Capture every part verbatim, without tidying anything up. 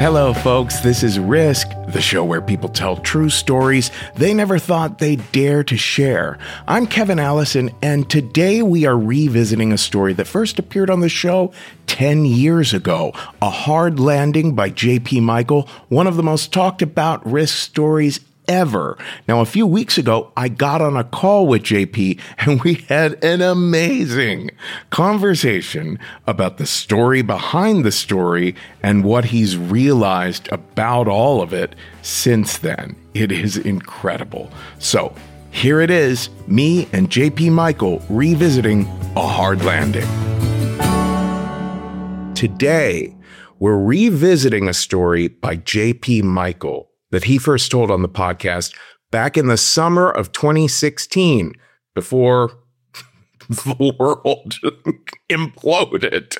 Hello, folks. This is Risk, the show where people tell true stories they never thought they'd dare to share. I'm Kevin Allison, and today we are revisiting a story that first appeared on the show ten years ago. A Hard Landing by J P. Michael, one of the most talked about Risk stories ever. Now, a few weeks ago, I got on a call with J P and we had an amazing conversation about the story behind the story and what he's realized about all of it since then. It is incredible. So here it is, me and J P. Michael revisiting A Hard Landing. Today, we're revisiting a story by J P. Michael that he first told on the podcast back in the summer of twenty sixteen, before the world imploded.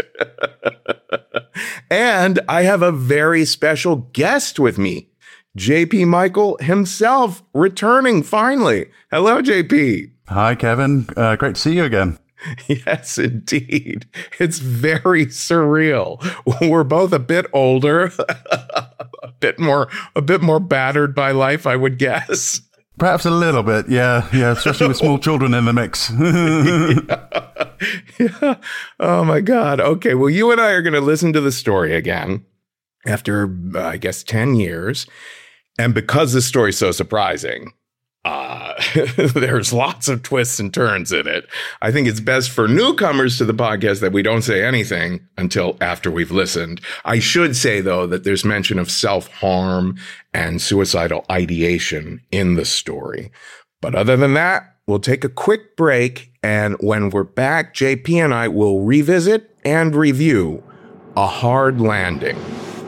And I have a very special guest with me, J P. Michael himself, returning finally. Hello, J P. Hi, Kevin. Uh, great to see you again. Yes, indeed. It's very surreal. We're both a bit older, a bit more, a bit more battered by life, I would guess. Perhaps a little bit, yeah, yeah. Especially with small children in the mix. yeah. yeah. Oh my God. Okay. Well, you and I are going to listen to the story again after, uh, I guess, ten years, and because this story is so surprising, Uh, there's lots of twists and turns in it. I think it's best for newcomers to the podcast that we don't say anything until after we've listened. I should say, though, that there's mention of self-harm and suicidal ideation in the story. But other than that, we'll take a quick break. And when we're back, J P and I will revisit and review A Hard Landing.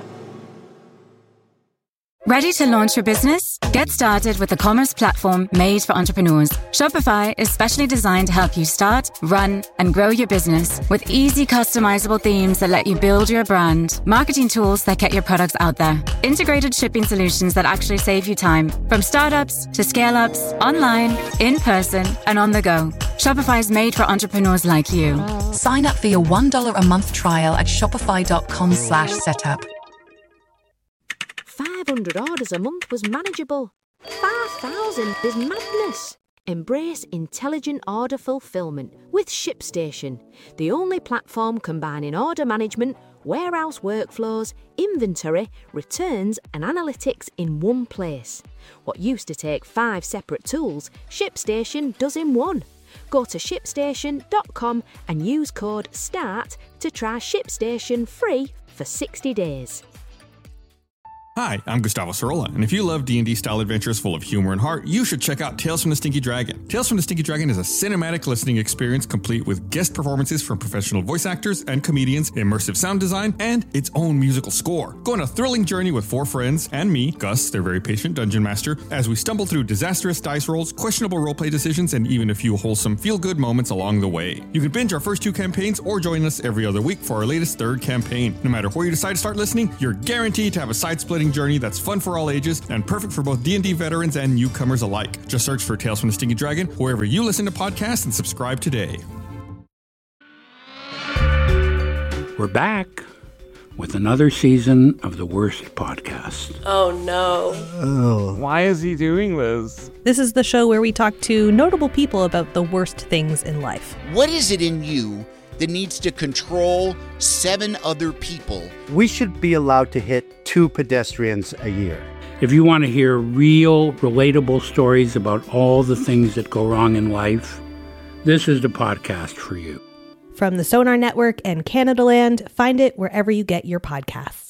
Ready to launch your business? Get started with the commerce platform made for entrepreneurs. Shopify is specially designed to help you start, run, and grow your business with easy customizable themes that let you build your brand, marketing tools that get your products out there, integrated shipping solutions that actually save you time, from startups to scale-ups, online, in person, and on the go. Shopify is made for entrepreneurs like you. Sign up for your one dollar a month trial at shopify.com slash setup. five hundred orders a month was manageable. five thousand is madness. Embrace intelligent order fulfillment with ShipStation, the only platform combining order management, warehouse workflows, inventory, returns, and analytics in one place. What used to take five separate tools, ShipStation does in one. Go to ship station dot com and use code START to try ShipStation free for sixty days. Hi, I'm Gustavo Sorolla, and if you love D and D style adventures full of humor and heart, you should check out Tales from the Stinky Dragon. Tales from the Stinky Dragon is a cinematic listening experience complete with guest performances from professional voice actors and comedians, immersive sound design, and its own musical score. Go on a thrilling journey with four friends and me, Gus, their very patient dungeon master, as we stumble through disastrous dice rolls, questionable roleplay decisions, and even a few wholesome feel-good moments along the way. You can binge our first two campaigns or join us every other week for our latest third campaign. No matter where you decide to start listening, you're guaranteed to have a side-splitting journey that's fun for all ages and perfect for both D and D veterans and newcomers alike. Just search for Tales from the Stinky Dragon wherever you listen to podcasts and subscribe today. We're back with another season of the Worst Podcast. Oh no. Oh. Why is he doing this? This is the show where we talk to notable people about the worst things in life. What is it in you that needs to control seven other people? We should be allowed to hit two pedestrians a year. If you want to hear real, relatable stories about all the things that go wrong in life, this is the podcast for you. From the Sonar Network and Canadaland, find it wherever you get your podcasts.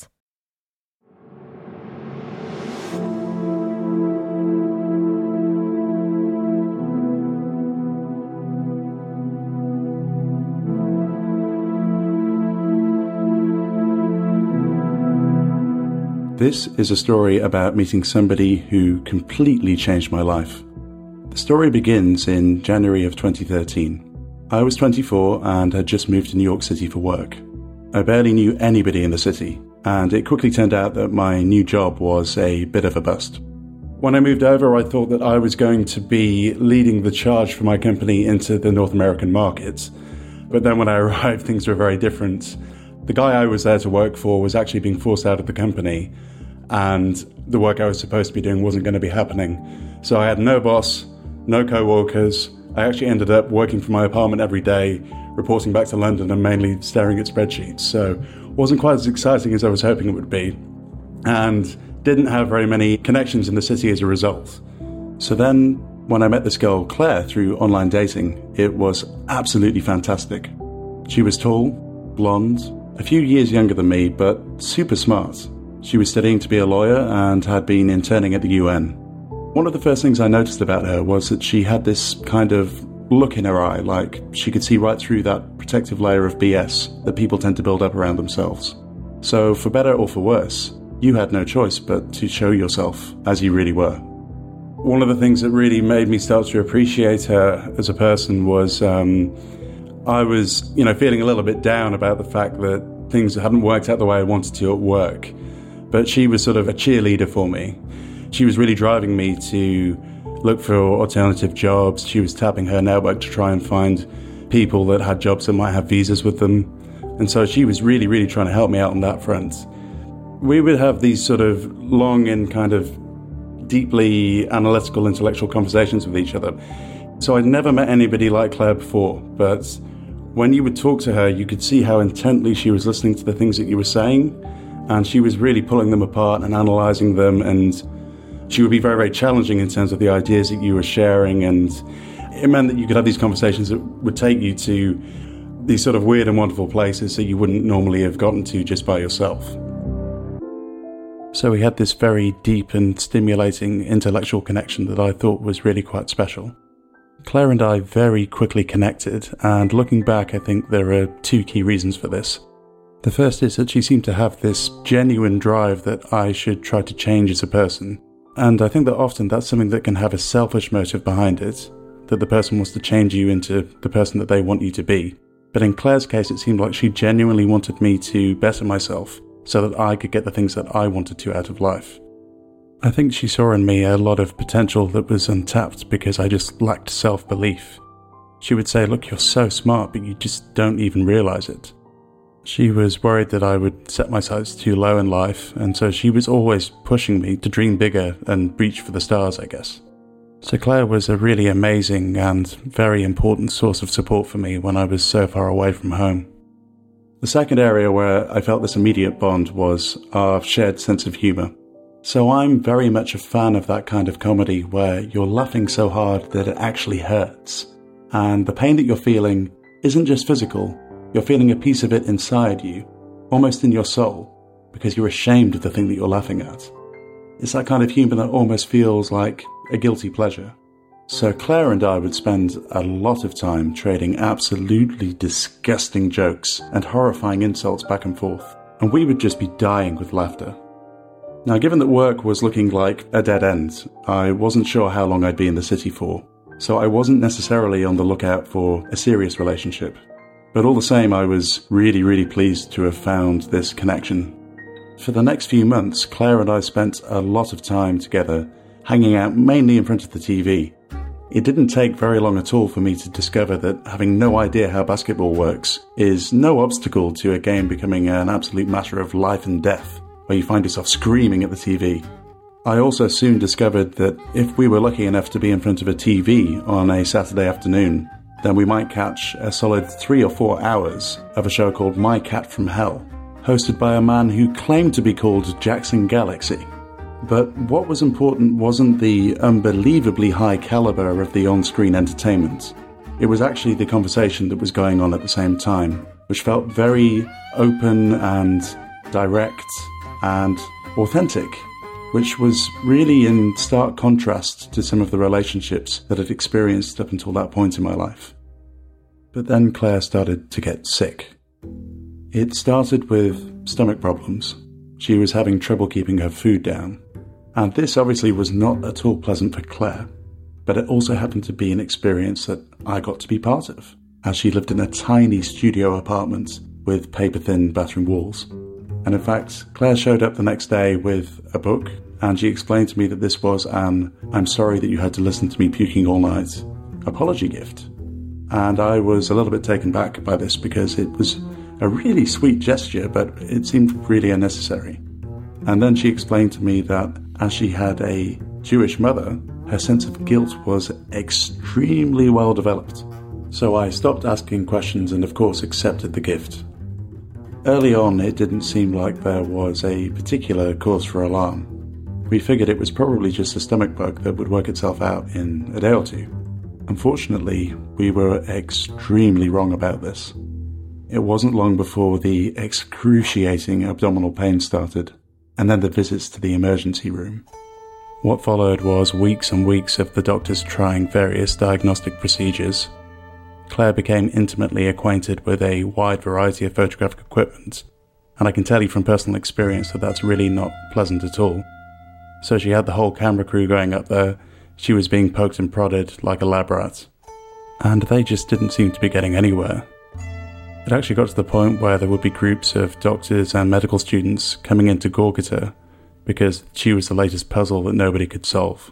This is a story about meeting somebody who completely changed my life. The story begins in January of twenty thirteen. I was twenty-four and had just moved to New York City for work. I barely knew anybody in the city, and it quickly turned out that my new job was a bit of a bust. When I moved over, I thought that I was going to be leading the charge for my company into the North American markets. But then when I arrived, things were very different. The guy I was there to work for was actually being forced out of the company, and the work I was supposed to be doing wasn't going to be happening. So I had no boss, no co-workers. I actually ended up working from my apartment every day, reporting back to London and mainly staring at spreadsheets. So it wasn't quite as exciting as I was hoping it would be, and didn't have very many connections in the city as a result. So then when I met this girl, Claire, through online dating, it was absolutely fantastic. She was tall, blonde, a few years younger than me, but super smart. She was studying to be a lawyer and had been interning at the U N. One of the first things I noticed about her was that she had this kind of look in her eye, like she could see right through that protective layer of B S that people tend to build up around themselves. So for better or for worse, you had no choice but to show yourself as you really were. One of the things that really made me start to appreciate her as a person was um, I was, you know, feeling a little bit down about the fact that things hadn't worked out the way I wanted to at work. But she was sort of a cheerleader for me. She was really driving me to look for alternative jobs. She was tapping her network to try and find people that had jobs that might have visas with them. And so she was really, really trying to help me out on that front. We would have these sort of long and kind of deeply analytical, intellectual conversations with each other. So I'd never met anybody like Claire before, but when you would talk to her, you could see how intently she was listening to the things that you were saying, and she was really pulling them apart and analysing them, and she would be very, very challenging in terms of the ideas that you were sharing, and it meant that you could have these conversations that would take you to these sort of weird and wonderful places that you wouldn't normally have gotten to just by yourself. So we had this very deep and stimulating intellectual connection that I thought was really quite special. Claire and I very quickly connected, and looking back, I think there are two key reasons for this. The first is that she seemed to have this genuine drive that I should try to change as a person. And I think that often that's something that can have a selfish motive behind it, that the person wants to change you into the person that they want you to be. But in Claire's case, it seemed like she genuinely wanted me to better myself so that I could get the things that I wanted to out of life. I think she saw in me a lot of potential that was untapped because I just lacked self-belief. She would say, "Look, you're so smart, but you just don't even realise it." She was worried that I would set my sights too low in life, and so she was always pushing me to dream bigger and reach for the stars, I guess. So Claire was a really amazing and very important source of support for me when I was so far away from home. The second area where I felt this immediate bond was our shared sense of humour. So I'm very much a fan of that kind of comedy where you're laughing so hard that it actually hurts. And the pain that you're feeling isn't just physical. You're feeling a piece of it inside you, almost in your soul, because you're ashamed of the thing that you're laughing at. It's that kind of humour that almost feels like a guilty pleasure. So Claire and I would spend a lot of time trading absolutely disgusting jokes and horrifying insults back and forth, and we would just be dying with laughter. Now, given that work was looking like a dead end, I wasn't sure how long I'd be in the city for, so I wasn't necessarily on the lookout for a serious relationship. But all the same, I was really, really pleased to have found this connection. For the next few months, Claire and I spent a lot of time together, hanging out mainly in front of the T V. It didn't take very long at all for me to discover that having no idea how basketball works is no obstacle to a game becoming an absolute matter of life and death, where you find yourself screaming at the T V. I also soon discovered that if we were lucky enough to be in front of a T V on a Saturday afternoon, then we might catch a solid three or four hours of a show called My Cat from Hell, hosted by a man who claimed to be called Jackson Galaxy. But what was important wasn't the unbelievably high caliber of the on-screen entertainment. It was actually the conversation that was going on at the same time, which felt very open and direct and authentic, which was really in stark contrast to some of the relationships that I'd experienced up until that point in my life. But then Claire started to get sick. It started with stomach problems. She was having trouble keeping her food down. And this obviously was not at all pleasant for Claire, but it also happened to be an experience that I got to be part of, as she lived in a tiny studio apartment with paper-thin bathroom walls. And in fact, Claire showed up the next day with a book, and she explained to me that this was an "I'm sorry that you had to listen to me puking all night" apology gift. And I was a little bit taken back by this because it was a really sweet gesture, but it seemed really unnecessary. And then she explained to me that as she had a Jewish mother, her sense of guilt was extremely well developed. So I stopped asking questions and of course accepted the gift. Early on, it didn't seem like there was a particular cause for alarm. We figured it was probably just a stomach bug that would work itself out in a day or two. Unfortunately, we were extremely wrong about this. It wasn't long before the excruciating abdominal pain started, and then the visits to the emergency room. What followed was weeks and weeks of the doctors trying various diagnostic procedures. Claire became intimately acquainted with a wide variety of photographic equipment, and I can tell you from personal experience that that's really not pleasant at all. So she had the whole camera crew going up there, she was being poked and prodded like a lab rat, and they just didn't seem to be getting anywhere. It actually got to the point where there would be groups of doctors and medical students coming in to gawk at her, because she was the latest puzzle that nobody could solve.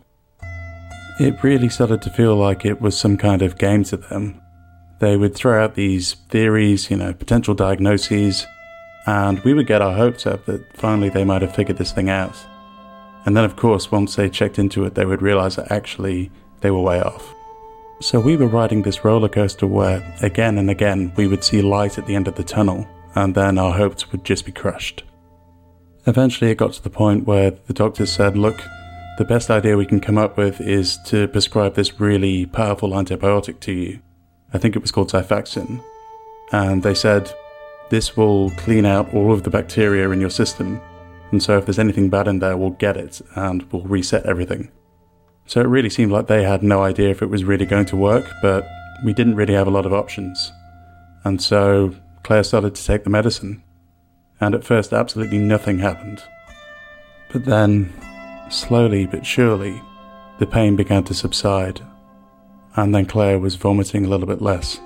It really started to feel like it was some kind of game to them. They would throw out these theories, you know, potential diagnoses, and we would get our hopes up that finally they might have figured this thing out. And then, of course, once they checked into it, they would realize that actually they were way off. So we were riding this roller coaster where, again and again, we would see light at the end of the tunnel, and then our hopes would just be crushed. Eventually, it got to the point where the doctors said, look, the best idea we can come up with is to prescribe this really powerful antibiotic to you. I think it was called Xifaxan. And they said, this will clean out all of the bacteria in your system, and so if there's anything bad in there, we'll get it, and we'll reset everything. So it really seemed like they had no idea if it was really going to work, but we didn't really have a lot of options. And so Claire started to take the medicine, and at first absolutely nothing happened. But then, slowly but surely, the pain began to subside, and then Claire was vomiting a little bit less.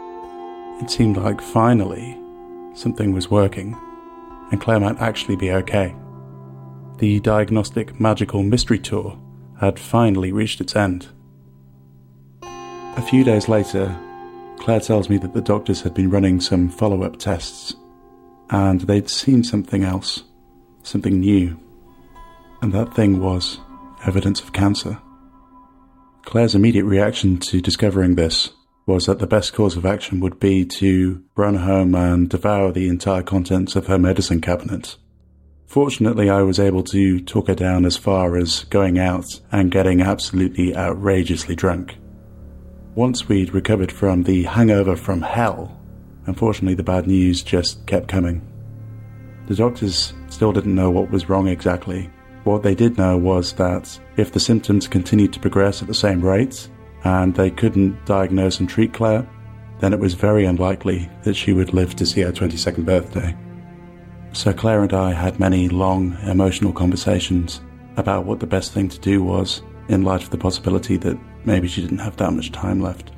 It seemed like finally something was working, and Claire might actually be okay. The diagnostic magical mystery tour had finally reached its end. A few days later, Claire tells me that the doctors had been running some follow-up tests, and they'd seen something else, something new, and that thing was evidence of cancer. Claire's immediate reaction to discovering this was that the best course of action would be to run home and devour the entire contents of her medicine cabinet. Fortunately, I was able to talk her down as far as going out and getting absolutely outrageously drunk. Once we'd recovered from the hangover from hell, unfortunately the bad news just kept coming. The doctors still didn't know what was wrong exactly. What they did know was that if the symptoms continued to progress at the same rate, and they couldn't diagnose and treat Claire, then it was very unlikely that she would live to see her twenty-second birthday. So Claire and I had many long, emotional conversations about what the best thing to do was in light of the possibility that maybe she didn't have that much time left.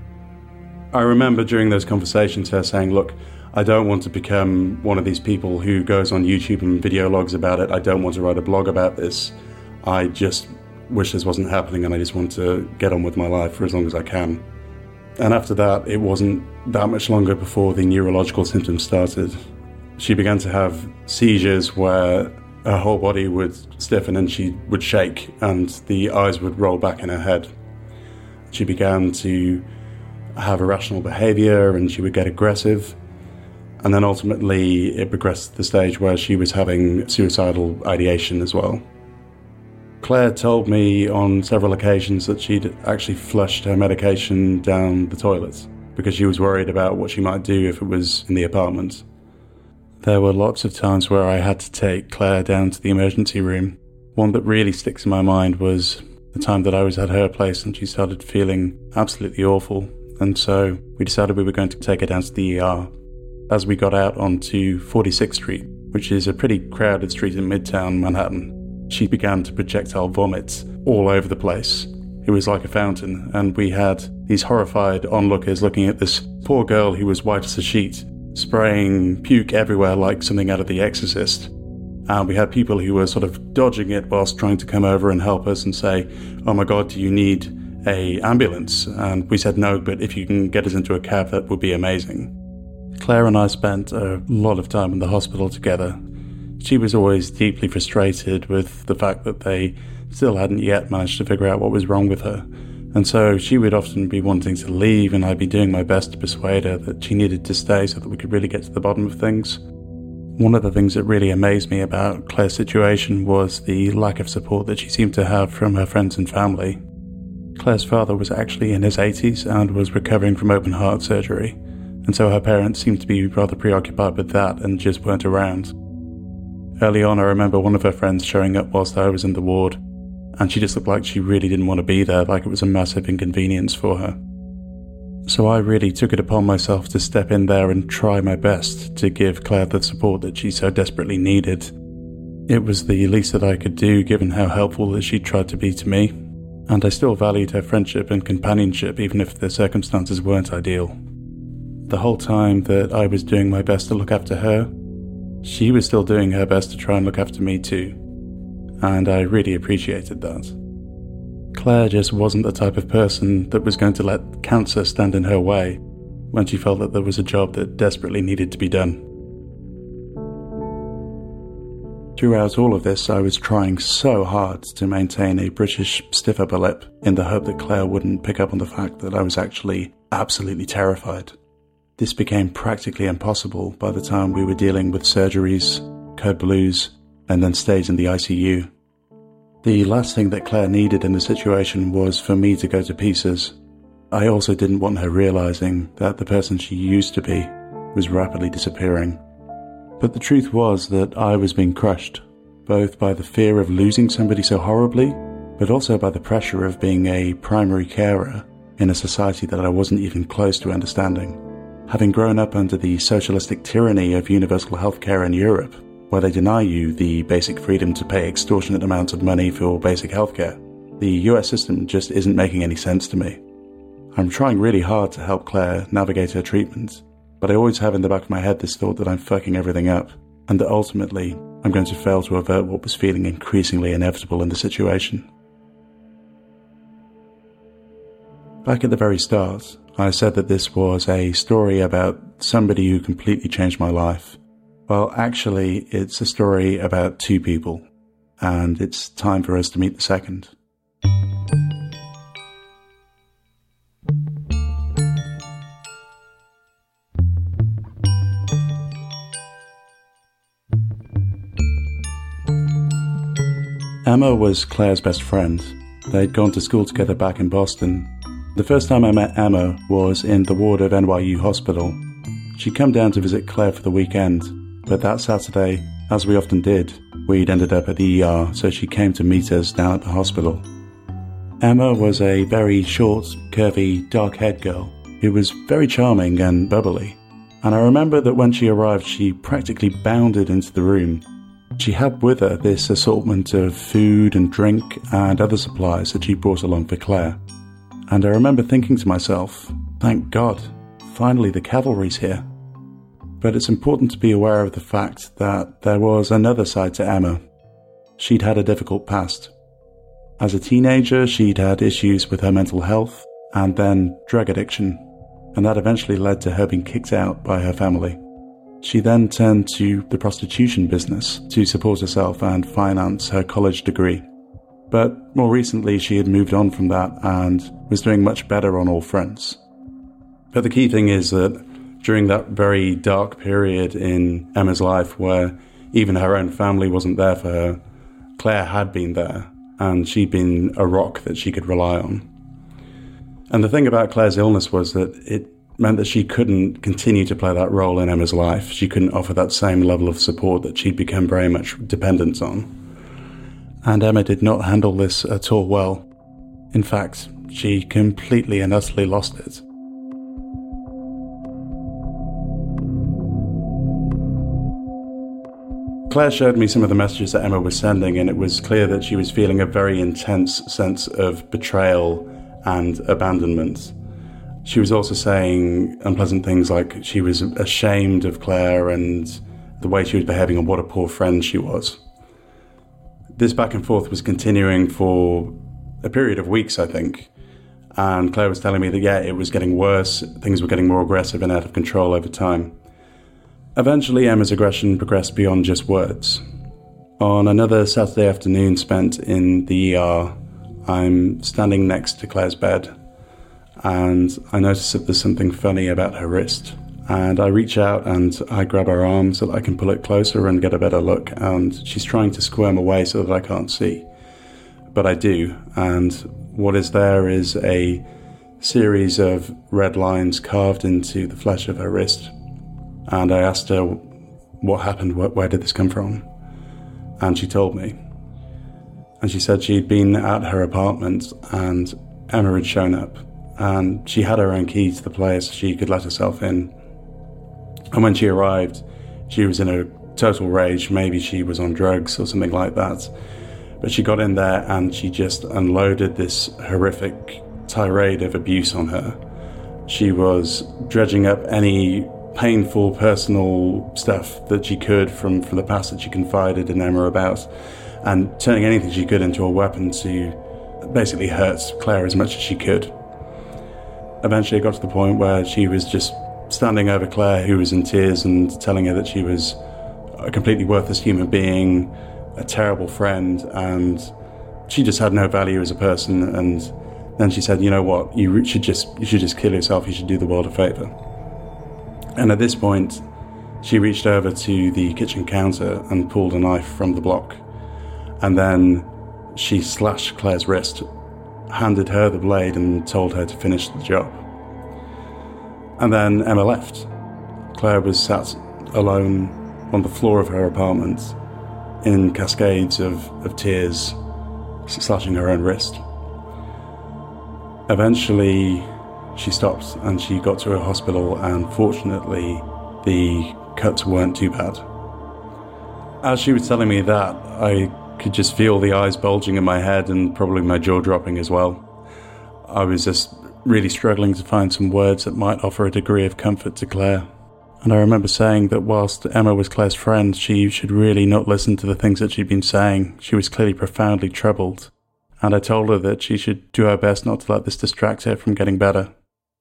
I remember during those conversations her saying, look, I don't want to become one of these people who goes on YouTube and video logs about it. I don't want to write a blog about this. I just wish this wasn't happening and I just want to get on with my life for as long as I can. And after that, it wasn't that much longer before the neurological symptoms started. She began to have seizures where her whole body would stiffen and she would shake and the eyes would roll back in her head. She began to have irrational behavior and she would get aggressive. And then ultimately it progressed to the stage where she was having suicidal ideation as well. Claire told me on several occasions that she'd actually flushed her medication down the toilet because she was worried about what she might do if it was in the apartment. There were lots of times where I had to take Claire down to the emergency room. One that really sticks in my mind was the time that I was at her place and she started feeling absolutely awful, and so we decided we were going to take her down to the E R. As we got out onto forty-sixth Street, which is a pretty crowded street in Midtown Manhattan, she began to projectile vomit all over the place. It was like a fountain, and we had these horrified onlookers looking at this poor girl who was white as a sheet, spraying puke everywhere like something out of The Exorcist. And we had people who were sort of dodging it whilst trying to come over and help us and say, oh my God, do you need a ambulance? And we said no, but if you can get us into a cab, that would be amazing. Claire and I spent a lot of time in the hospital together. She was always deeply frustrated with the fact that they still hadn't yet managed to figure out what was wrong with her. And so she would often be wanting to leave, and I'd be doing my best to persuade her that she needed to stay so that we could really get to the bottom of things. One of the things that really amazed me about Claire's situation was the lack of support that she seemed to have from her friends and family. Claire's father was actually in his eighties and was recovering from open heart surgery, and so her parents seemed to be rather preoccupied with that and just weren't around. Early on, I remember one of her friends showing up whilst I was in the ward, and she just looked like she really didn't want to be there, like it was a massive inconvenience for her. So I really took it upon myself to step in there and try my best to give Claire the support that she so desperately needed. It was the least that I could do, given how helpful that she tried to be to me, and I still valued her friendship and companionship even if the circumstances weren't ideal. The whole time that I was doing my best to look after her, she was still doing her best to try and look after me too, and I really appreciated that. Claire just wasn't the type of person that was going to let cancer stand in her way when she felt that there was a job that desperately needed to be done. Throughout all of this, I was trying so hard to maintain a British stiff upper lip in the hope that Claire wouldn't pick up on the fact that I was actually absolutely terrified. This became practically impossible by the time we were dealing with surgeries, code blues, and then stays in the I C U. The last thing that Claire needed in the situation was for me to go to pieces. I also didn't want her realizing that the person she used to be was rapidly disappearing. But the truth was that I was being crushed, both by the fear of losing somebody so horribly, but also by the pressure of being a primary carer in a society that I wasn't even close to understanding. Having grown up under the socialistic tyranny of universal healthcare in Europe, where they deny you the basic freedom to pay extortionate amounts of money for basic healthcare, the U S system just isn't making any sense to me. I'm trying really hard to help Claire navigate her treatment, but I always have in the back of my head this thought that I'm fucking everything up, and that ultimately I'm going to fail to avert what was feeling increasingly inevitable in the situation. Back at the very start, I said that this was a story about somebody who completely changed my life. Well, actually, it's a story about two people, and it's time for us to meet the second. Emma was Claire's best friend. They'd gone to school together back in Boston. The first time I met Emma was in the ward of N Y U Hospital. She'd come down to visit Claire for the weekend, but that Saturday, as we often did, we'd ended up at the E R, so she came to meet us down at the hospital. Emma was a very short, curvy, dark-haired girl who was very charming and bubbly, and I remember that when she arrived, she practically bounded into the room. She had with her this assortment of food and drink and other supplies that she brought along for Claire. And I remember thinking to myself, thank God, finally the cavalry's here. But it's important to be aware of the fact that there was another side to Emma. She'd had a difficult past. As a teenager, she'd had issues with her mental health and then drug addiction, and that eventually led to her being kicked out by her family. She then turned to the prostitution business to support herself and finance her college degree. But more recently, she had moved on from that and was doing much better on all fronts. But the key thing is that during that very dark period in Emma's life where even her own family wasn't there for her, Claire had been there, and she'd been a rock that she could rely on. And the thing about Claire's illness was that it meant that she couldn't continue to play that role in Emma's life. She couldn't offer that same level of support that she'd become very much dependent on. And Emma did not handle this at all well. In fact, she completely and utterly lost it. Claire showed me some of the messages that Emma was sending, and it was clear that she was feeling a very intense sense of betrayal and abandonment. She was also saying unpleasant things like she was ashamed of Claire and the way she was behaving and what a poor friend she was. This back and forth was continuing for a period of weeks, I think. And Claire was telling me that, yeah, it was getting worse, things were getting more aggressive and out of control over time. Eventually, Emma's aggression progressed beyond just words. On another Saturday afternoon spent in the E R, I'm standing next to Claire's bed, and I notice that there's something funny about her wrist. And I reach out and I grab her arm so that I can pull it closer and get a better look, and she's trying to squirm away so that I can't see. But I do, and what is there is a series of red lines carved into the flesh of her wrist. And I asked her what happened, where, where did this come from? And she told me. And she said she'd been at her apartment and Emma had shown up, and she had her own key to the place so she could let herself in. And when she arrived, she was in a total rage. Maybe she was on drugs or something like that. But she got in there and she just unloaded this horrific tirade of abuse on her. She was dredging up any painful personal stuff that she could from, from the past that she confided in Emma about, and turning anything she could into a weapon to basically hurt Claire as much as she could. Eventually it got to the point where she was just standing over Claire, who was in tears, and telling her that she was a completely worthless human being, a terrible friend, and she just had no value as a person. And then she said, you know what, you should just you should just kill yourself, you should do the world a favour. And at this point, she reached over to the kitchen counter and pulled a knife from the block. And then she slashed Claire's wrist, handed her the blade and told her to finish the job. And then Emma left. Claire was sat alone on the floor of her apartment in cascades of, of tears, slashing her own wrist. Eventually, she stopped and she got to a hospital, and fortunately, the cuts weren't too bad. As she was telling me that, I could just feel the eyes bulging in my head and probably my jaw dropping as well. I was just really struggling to find some words that might offer a degree of comfort to Claire. And I remember saying that whilst Emma was Claire's friend, she should really not listen to the things that she'd been saying. She was clearly profoundly troubled. And I told her that she should do her best not to let this distract her from getting better.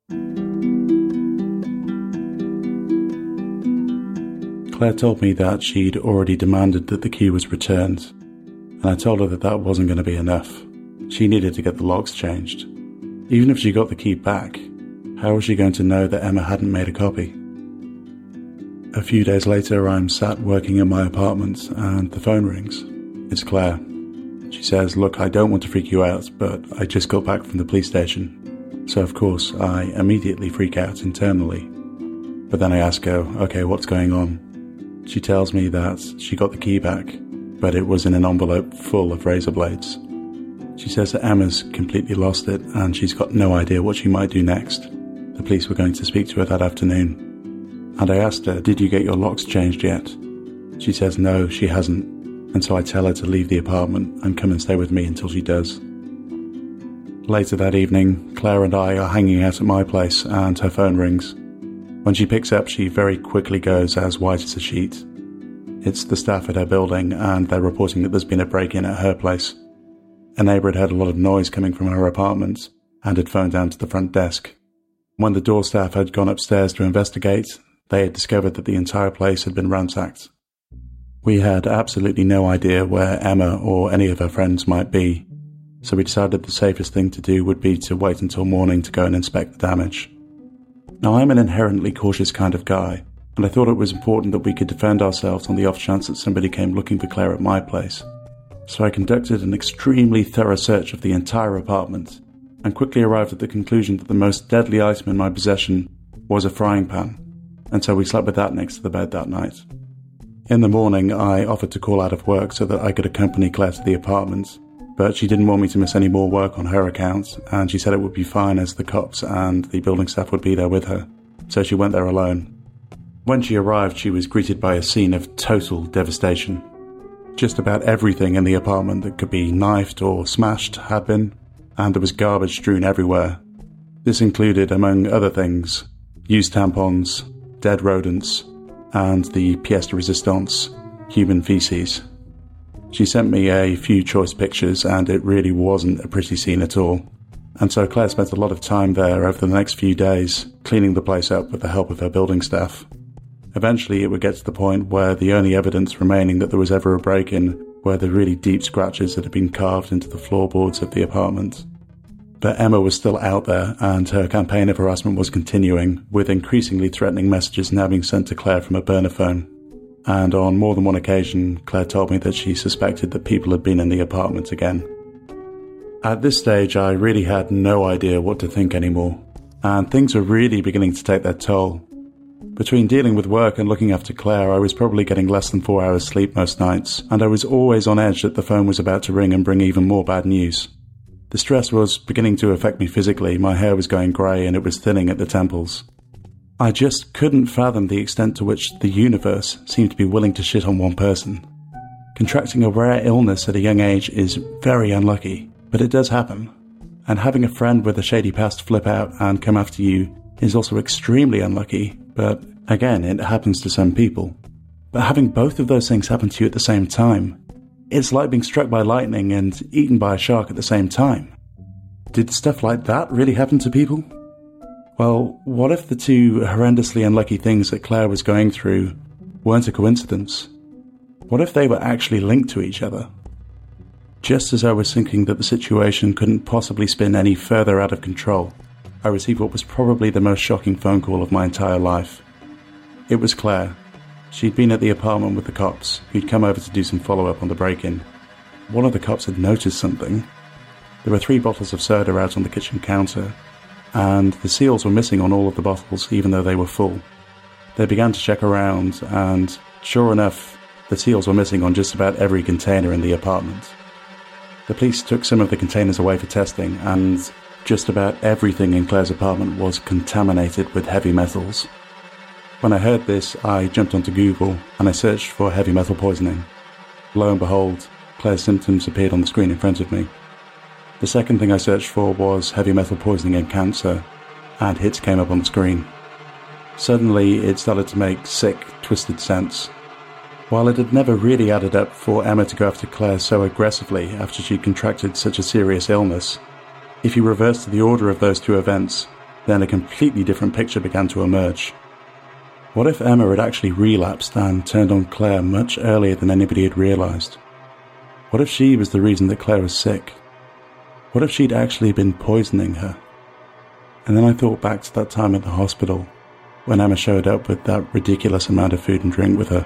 Claire told me that she'd already demanded that the key was returned, and I told her that that wasn't going to be enough. She needed to get the locks changed. Even if she got the key back, how was she going to know that Emma hadn't made a copy? A few days later, I'm sat working in my apartment and the phone rings. It's Claire. She says, look, I don't want to freak you out, but I just got back from the police station. So of course, I immediately freak out internally. But then I ask her, okay, what's going on? She tells me that she got the key back, but it was in an envelope full of razor blades. She says that Emma's completely lost it and she's got no idea what she might do next. The police were going to speak to her that afternoon. And I asked her, did you get your locks changed yet? She says no, she hasn't. And so I tell her to leave the apartment and come and stay with me until she does. Later that evening, Claire and I are hanging out at my place and her phone rings. When she picks up, she very quickly goes as white as a sheet. It's the staff at her building, and they're reporting that there's been a break-in at her place. A neighbour had heard a lot of noise coming from her apartment and had phoned down to the front desk. When the door staff had gone upstairs to investigate, they had discovered that the entire place had been ransacked. We had absolutely no idea where Emma or any of her friends might be, so we decided the safest thing to do would be to wait until morning to go and inspect the damage. Now, I'm an inherently cautious kind of guy, and I thought it was important that we could defend ourselves on the off chance that somebody came looking for Claire at my place. So I conducted an extremely thorough search of the entire apartment, and quickly arrived at the conclusion that the most deadly item in my possession was a frying pan, and so we slept with that next to the bed that night. In the morning, I offered to call out of work so that I could accompany Claire to the apartment, but she didn't want me to miss any more work on her account, and she said it would be fine as the cops and the building staff would be there with her, so she went there alone. When she arrived, she was greeted by a scene of total devastation. Just about everything in the apartment that could be knifed or smashed had been, and there was garbage strewn everywhere. This included, among other things, used tampons, dead rodents, and the pièce de résistance, human feces. She sent me a few choice pictures, and it really wasn't a pretty scene at all. And so Claire spent a lot of time there over the next few days, cleaning the place up with the help of her building staff. Eventually, it would get to the point where the only evidence remaining that there was ever a break-in were the really deep scratches that had been carved into the floorboards of the apartment. But Emma was still out there, and her campaign of harassment was continuing, with increasingly threatening messages now being sent to Claire from a burner phone. And on more than one occasion, Claire told me that she suspected that people had been in the apartment again. At this stage, I really had no idea what to think anymore, and things were really beginning to take their toll. Between dealing with work and looking after Claire, I was probably getting less than four hours sleep most nights, and I was always on edge that the phone was about to ring and bring even more bad news. The stress was beginning to affect me physically. My hair was going grey and it was thinning at the temples. I just couldn't fathom the extent to which the universe seemed to be willing to shit on one person. Contracting a rare illness at a young age is very unlucky, but it does happen. And having a friend with a shady past flip out and come after you is also extremely unlucky, but again, it happens to some people. But having both of those things happen to you at the same time, it's like being struck by lightning and eaten by a shark at the same time. Did stuff like that really happen to people? Well, what if the two horrendously unlucky things that Claire was going through weren't a coincidence? What if they were actually linked to each other? Just as I was thinking that the situation couldn't possibly spin any further out of control, I received what was probably the most shocking phone call of my entire life. It was Claire. She'd been at the apartment with the cops, who'd come over to do some follow-up on the break-in. One of the cops had noticed something. There were three bottles of soda out on the kitchen counter, and the seals were missing on all of the bottles, even though they were full. They began to check around, and sure enough, the seals were missing on just about every container in the apartment. The police took some of the containers away for testing, and just about everything in Claire's apartment was contaminated with heavy metals. When I heard this, I jumped onto Google and I searched for heavy metal poisoning. Lo and behold, Claire's symptoms appeared on the screen in front of me. The second thing I searched for was heavy metal poisoning and cancer, and hits came up on the screen. Suddenly, it started to make sick, twisted sense. While it had never really added up for Emma to go after Claire so aggressively after she'd contracted such a serious illness, if you reverse to the order of those two events, then a completely different picture began to emerge. What if Emma had actually relapsed and turned on Claire much earlier than anybody had realised? What if she was the reason that Claire was sick? What if she'd actually been poisoning her? And then I thought back to that time at the hospital, when Emma showed up with that ridiculous amount of food and drink with her.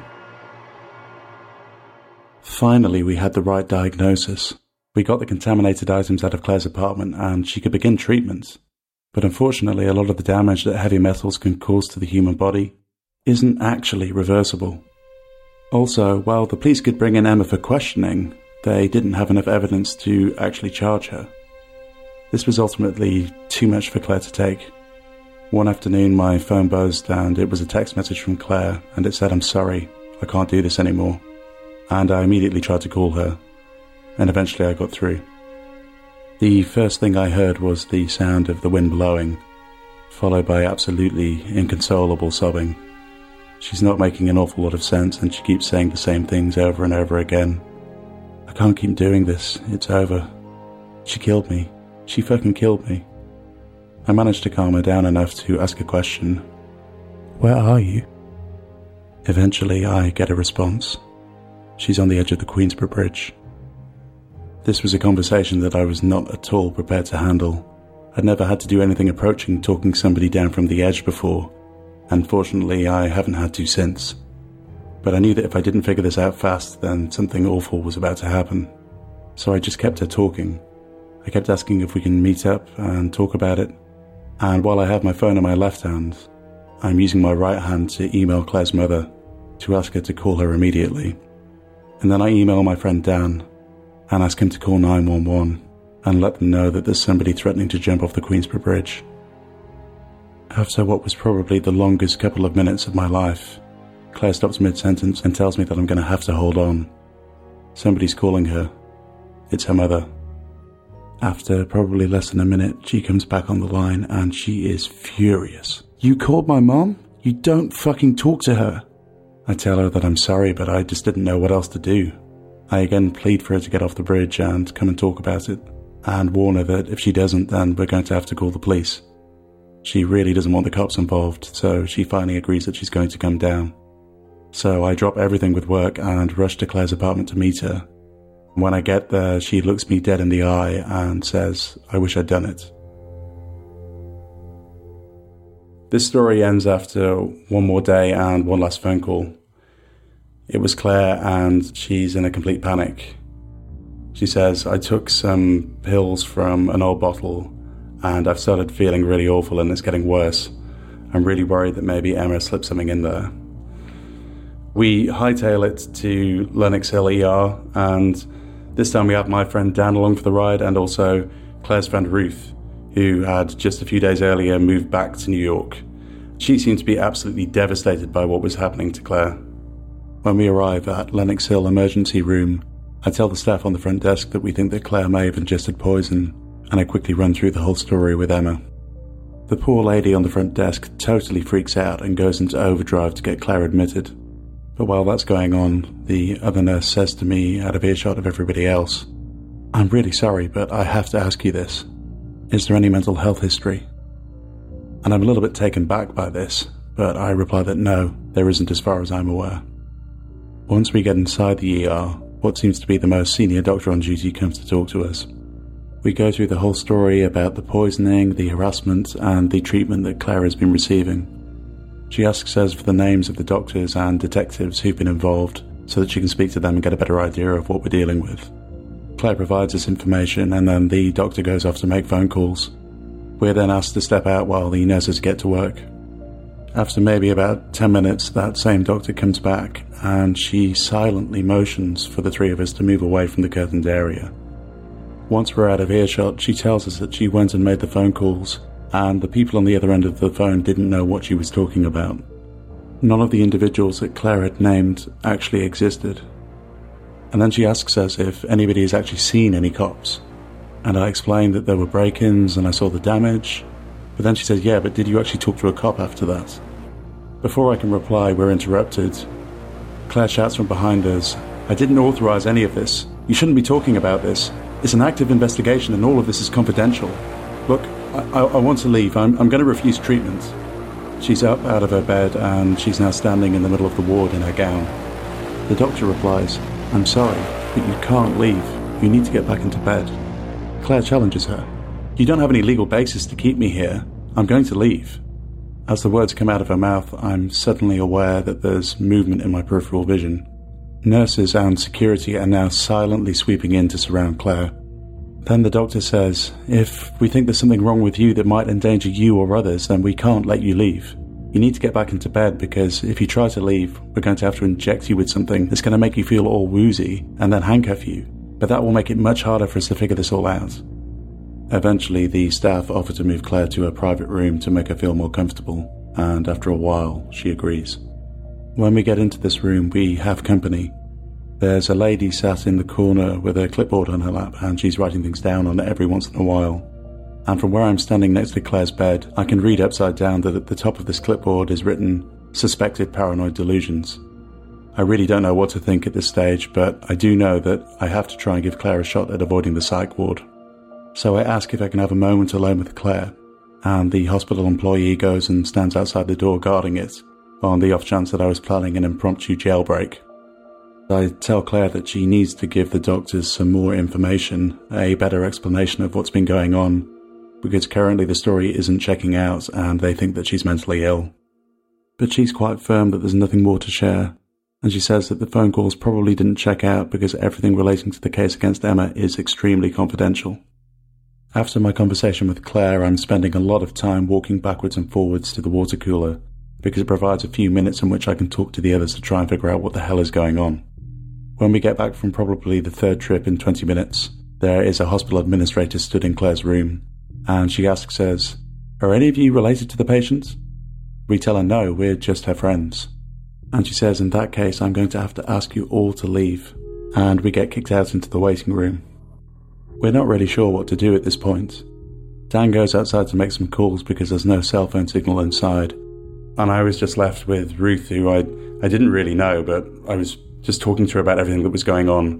Finally, we had the right diagnosis. We got the contaminated items out of Claire's apartment and she could begin treatment. But unfortunately, a lot of the damage that heavy metals can cause to the human body isn't actually reversible. Also, while the police could bring in Emma for questioning, they didn't have enough evidence to actually charge her. This was ultimately too much for Claire to take. One afternoon, my phone buzzed and it was a text message from Claire, and it said, "I'm sorry, I can't do this anymore." And I immediately tried to call her, and eventually I got through. The first thing I heard was the sound of the wind blowing, followed by absolutely inconsolable sobbing. She's not making an awful lot of sense, and she keeps saying the same things over and over again. "I can't keep doing this, it's over. She killed me. She fucking killed me." I managed to calm her down enough to ask a question. "Where are you?" Eventually I get a response. She's on the edge of the Queensborough Bridge. This was a conversation that I was not at all prepared to handle. I'd never had to do anything approaching talking somebody down from the edge before, and fortunately I haven't had to since. But I knew that if I didn't figure this out fast, then something awful was about to happen. So I just kept her talking. I kept asking if we can meet up and talk about it. And while I have my phone in my left hand, I'm using my right hand to email Claire's mother to ask her to call her immediately. And then I email my friend Dan and ask him to call nine one one and let them know that there's somebody threatening to jump off the Queensborough Bridge. After what was probably the longest couple of minutes of my life, Claire stops mid-sentence and tells me that I'm going to have to hold on. Somebody's calling her. It's her mother. After probably less than a minute, she comes back on the line and she is furious. "You called my mom? You don't fucking talk to her." I tell her that I'm sorry, but I just didn't know what else to do. I again plead for her to get off the bridge and come and talk about it, and warn her that if she doesn't, then we're going to have to call the police. She really doesn't want the cops involved, so she finally agrees that she's going to come down. So I drop everything with work and rush to Claire's apartment to meet her. When I get there, she looks me dead in the eye and says, "I wish I'd done it." This story ends after one more day and one last phone call. It was Claire, and she's in a complete panic. She says, "I took some pills from an old bottle, and I've started feeling really awful and it's getting worse. I'm really worried that maybe Emma slipped something in there." We hightail it to Lenox Hill E R, and this time we have my friend Dan along for the ride, and also Claire's friend Ruth, who had just a few days earlier moved back to New York. She seemed to be absolutely devastated by what was happening to Claire. When we arrive at Lenox Hill emergency room, I tell the staff on the front desk that we think that Claire may have ingested poison, and I quickly run through the whole story with Emma. The poor lady on the front desk totally freaks out and goes into overdrive to get Claire admitted. But while that's going on, the other nurse says to me, out of earshot of everybody else, "I'm really sorry, but I have to ask you this. Is there any mental health history?" And I'm a little bit taken back by this, but I reply that no, there isn't as far as I'm aware. Once we get inside the E R, what seems to be the most senior doctor on duty comes to talk to us. We go through the whole story about the poisoning, the harassment, and the treatment that Claire has been receiving. She asks us for the names of the doctors and detectives who've been involved so that she can speak to them and get a better idea of what we're dealing with. Claire provides us information, and then the doctor goes off to make phone calls. We're then asked to step out while the nurses get to work. After maybe about ten minutes, that same doctor comes back, and she silently motions for the three of us to move away from the curtained area. Once we're out of earshot, she tells us that she went and made the phone calls, and the people on the other end of the phone didn't know what she was talking about. None of the individuals that Claire had named actually existed. And then she asks us if anybody has actually seen any cops. And I explained that there were break-ins and I saw the damage. But then she says, "Yeah, but did you actually talk to a cop after that?" Before I can reply, we're interrupted. Claire shouts from behind us, "I didn't authorize any of this. You shouldn't be talking about this. It's an active investigation and all of this is confidential. Look, I, I, I want to leave. I'm, I'm going to refuse treatment." She's up out of her bed and she's now standing in the middle of the ward in her gown. The doctor replies, "I'm sorry, but you can't leave. You need to get back into bed." Claire challenges her. "You don't have any legal basis to keep me here. I'm going to leave." As the words come out of her mouth, I'm suddenly aware that there's movement in my peripheral vision. Nurses and security are now silently sweeping in to surround Claire. Then the doctor says, "If we think there's something wrong with you that might endanger you or others, then we can't let you leave. You need to get back into bed, because if you try to leave, we're going to have to inject you with something that's going to make you feel all woozy and then handcuff you. But that will make it much harder for us to figure this all out." Eventually, the staff offer to move Claire to a private room to make her feel more comfortable, and after a while, she agrees. When we get into this room, we have company. There's a lady sat in the corner with a clipboard on her lap, and she's writing things down on it every once in a while. And from where I'm standing next to Claire's bed, I can read upside down that at the top of this clipboard is written, "Suspected paranoid delusions." I really don't know what to think at this stage, but I do know that I have to try and give Claire a shot at avoiding the psych ward. So I ask if I can have a moment alone with Claire, and the hospital employee goes and stands outside the door guarding it, on the off chance that I was planning an impromptu jailbreak. I tell Claire that she needs to give the doctors some more information, a better explanation of what's been going on, because currently the story isn't checking out and they think that she's mentally ill. But she's quite firm that there's nothing more to share, and she says that the phone calls probably didn't check out because everything relating to the case against Emma is extremely confidential. After my conversation with Claire, I'm spending a lot of time walking backwards and forwards to the water cooler, because it provides a few minutes in which I can talk to the others to try and figure out what the hell is going on. When we get back from probably the third trip in twenty minutes, there is a hospital administrator stood in Claire's room, and she asks us, "Are any of you related to the patient?" We tell her no, we're just her friends. And she says, "In that case, I'm going to have to ask you all to leave," and we get kicked out into the waiting room. We're not really sure what to do at this point. Dan goes outside to make some calls because there's no cell phone signal inside, and I was just left with Ruth, who I, I didn't really know, but I was just talking to her about everything that was going on.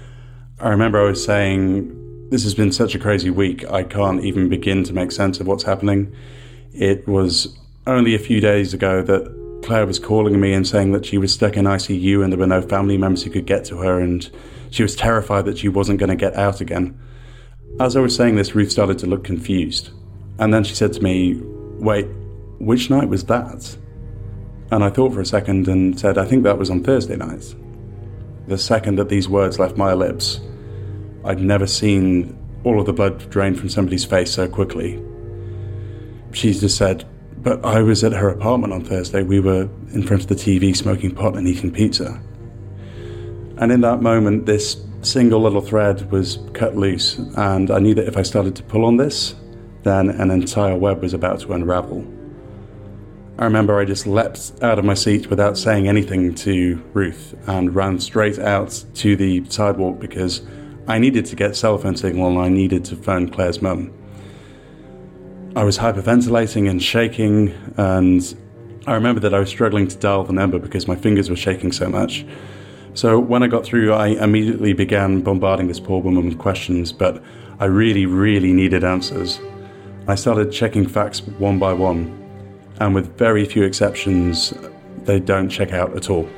I remember I was saying, "This has been such a crazy week, I can't even begin to make sense of what's happening. It was only a few days ago that Claire was calling me and saying that she was stuck in I C U and there were no family members who could get to her, and she was terrified that she wasn't going to get out again. As I was saying this, Ruth started to look confused. And then she said to me, "Wait, which night was that?" And I thought for a second and said, "I think that was on Thursday night." The second that these words left my lips, I'd never seen all of the blood drain from somebody's face so quickly. She just said, "But I was at her apartment on Thursday. We were in front of the T V smoking pot and eating pizza." And in that moment, this single little thread was cut loose, and I knew that if I started to pull on this, then an entire web was about to unravel. I remember I just leapt out of my seat without saying anything to Ruth and ran straight out to the sidewalk because I needed to get cell phone signal and I needed to phone Claire's mum. I was hyperventilating and shaking, and I remember that I was struggling to dial the number because my fingers were shaking so much. So when I got through, I immediately began bombarding this poor woman with questions, but I really, really needed answers. I started checking facts one by one, and with very few exceptions, they don't check out at all.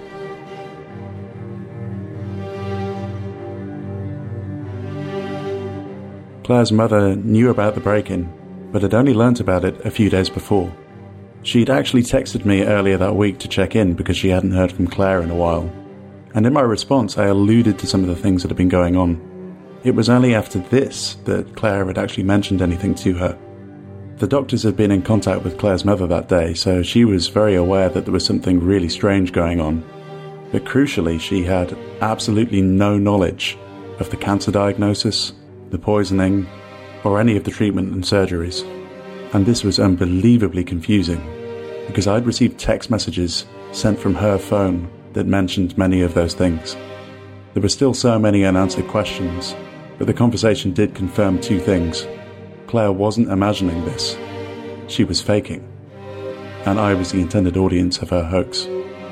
Claire's mother knew about the break-in, but had only learnt about it a few days before. She'd actually texted me earlier that week to check in because she hadn't heard from Claire in a while. And in my response, I alluded to some of the things that had been going on. It was only after this that Claire had actually mentioned anything to her. The doctors had been in contact with Claire's mother that day, so she was very aware that there was something really strange going on. But crucially, she had absolutely no knowledge of the cancer diagnosis, the poisoning, or any of the treatment and surgeries. And this was unbelievably confusing, because I'd received text messages sent from her phone that mentioned many of those things. There were still so many unanswered questions, but the conversation did confirm two things. Claire wasn't imagining this. She was faking. And I was the intended audience of her hoax.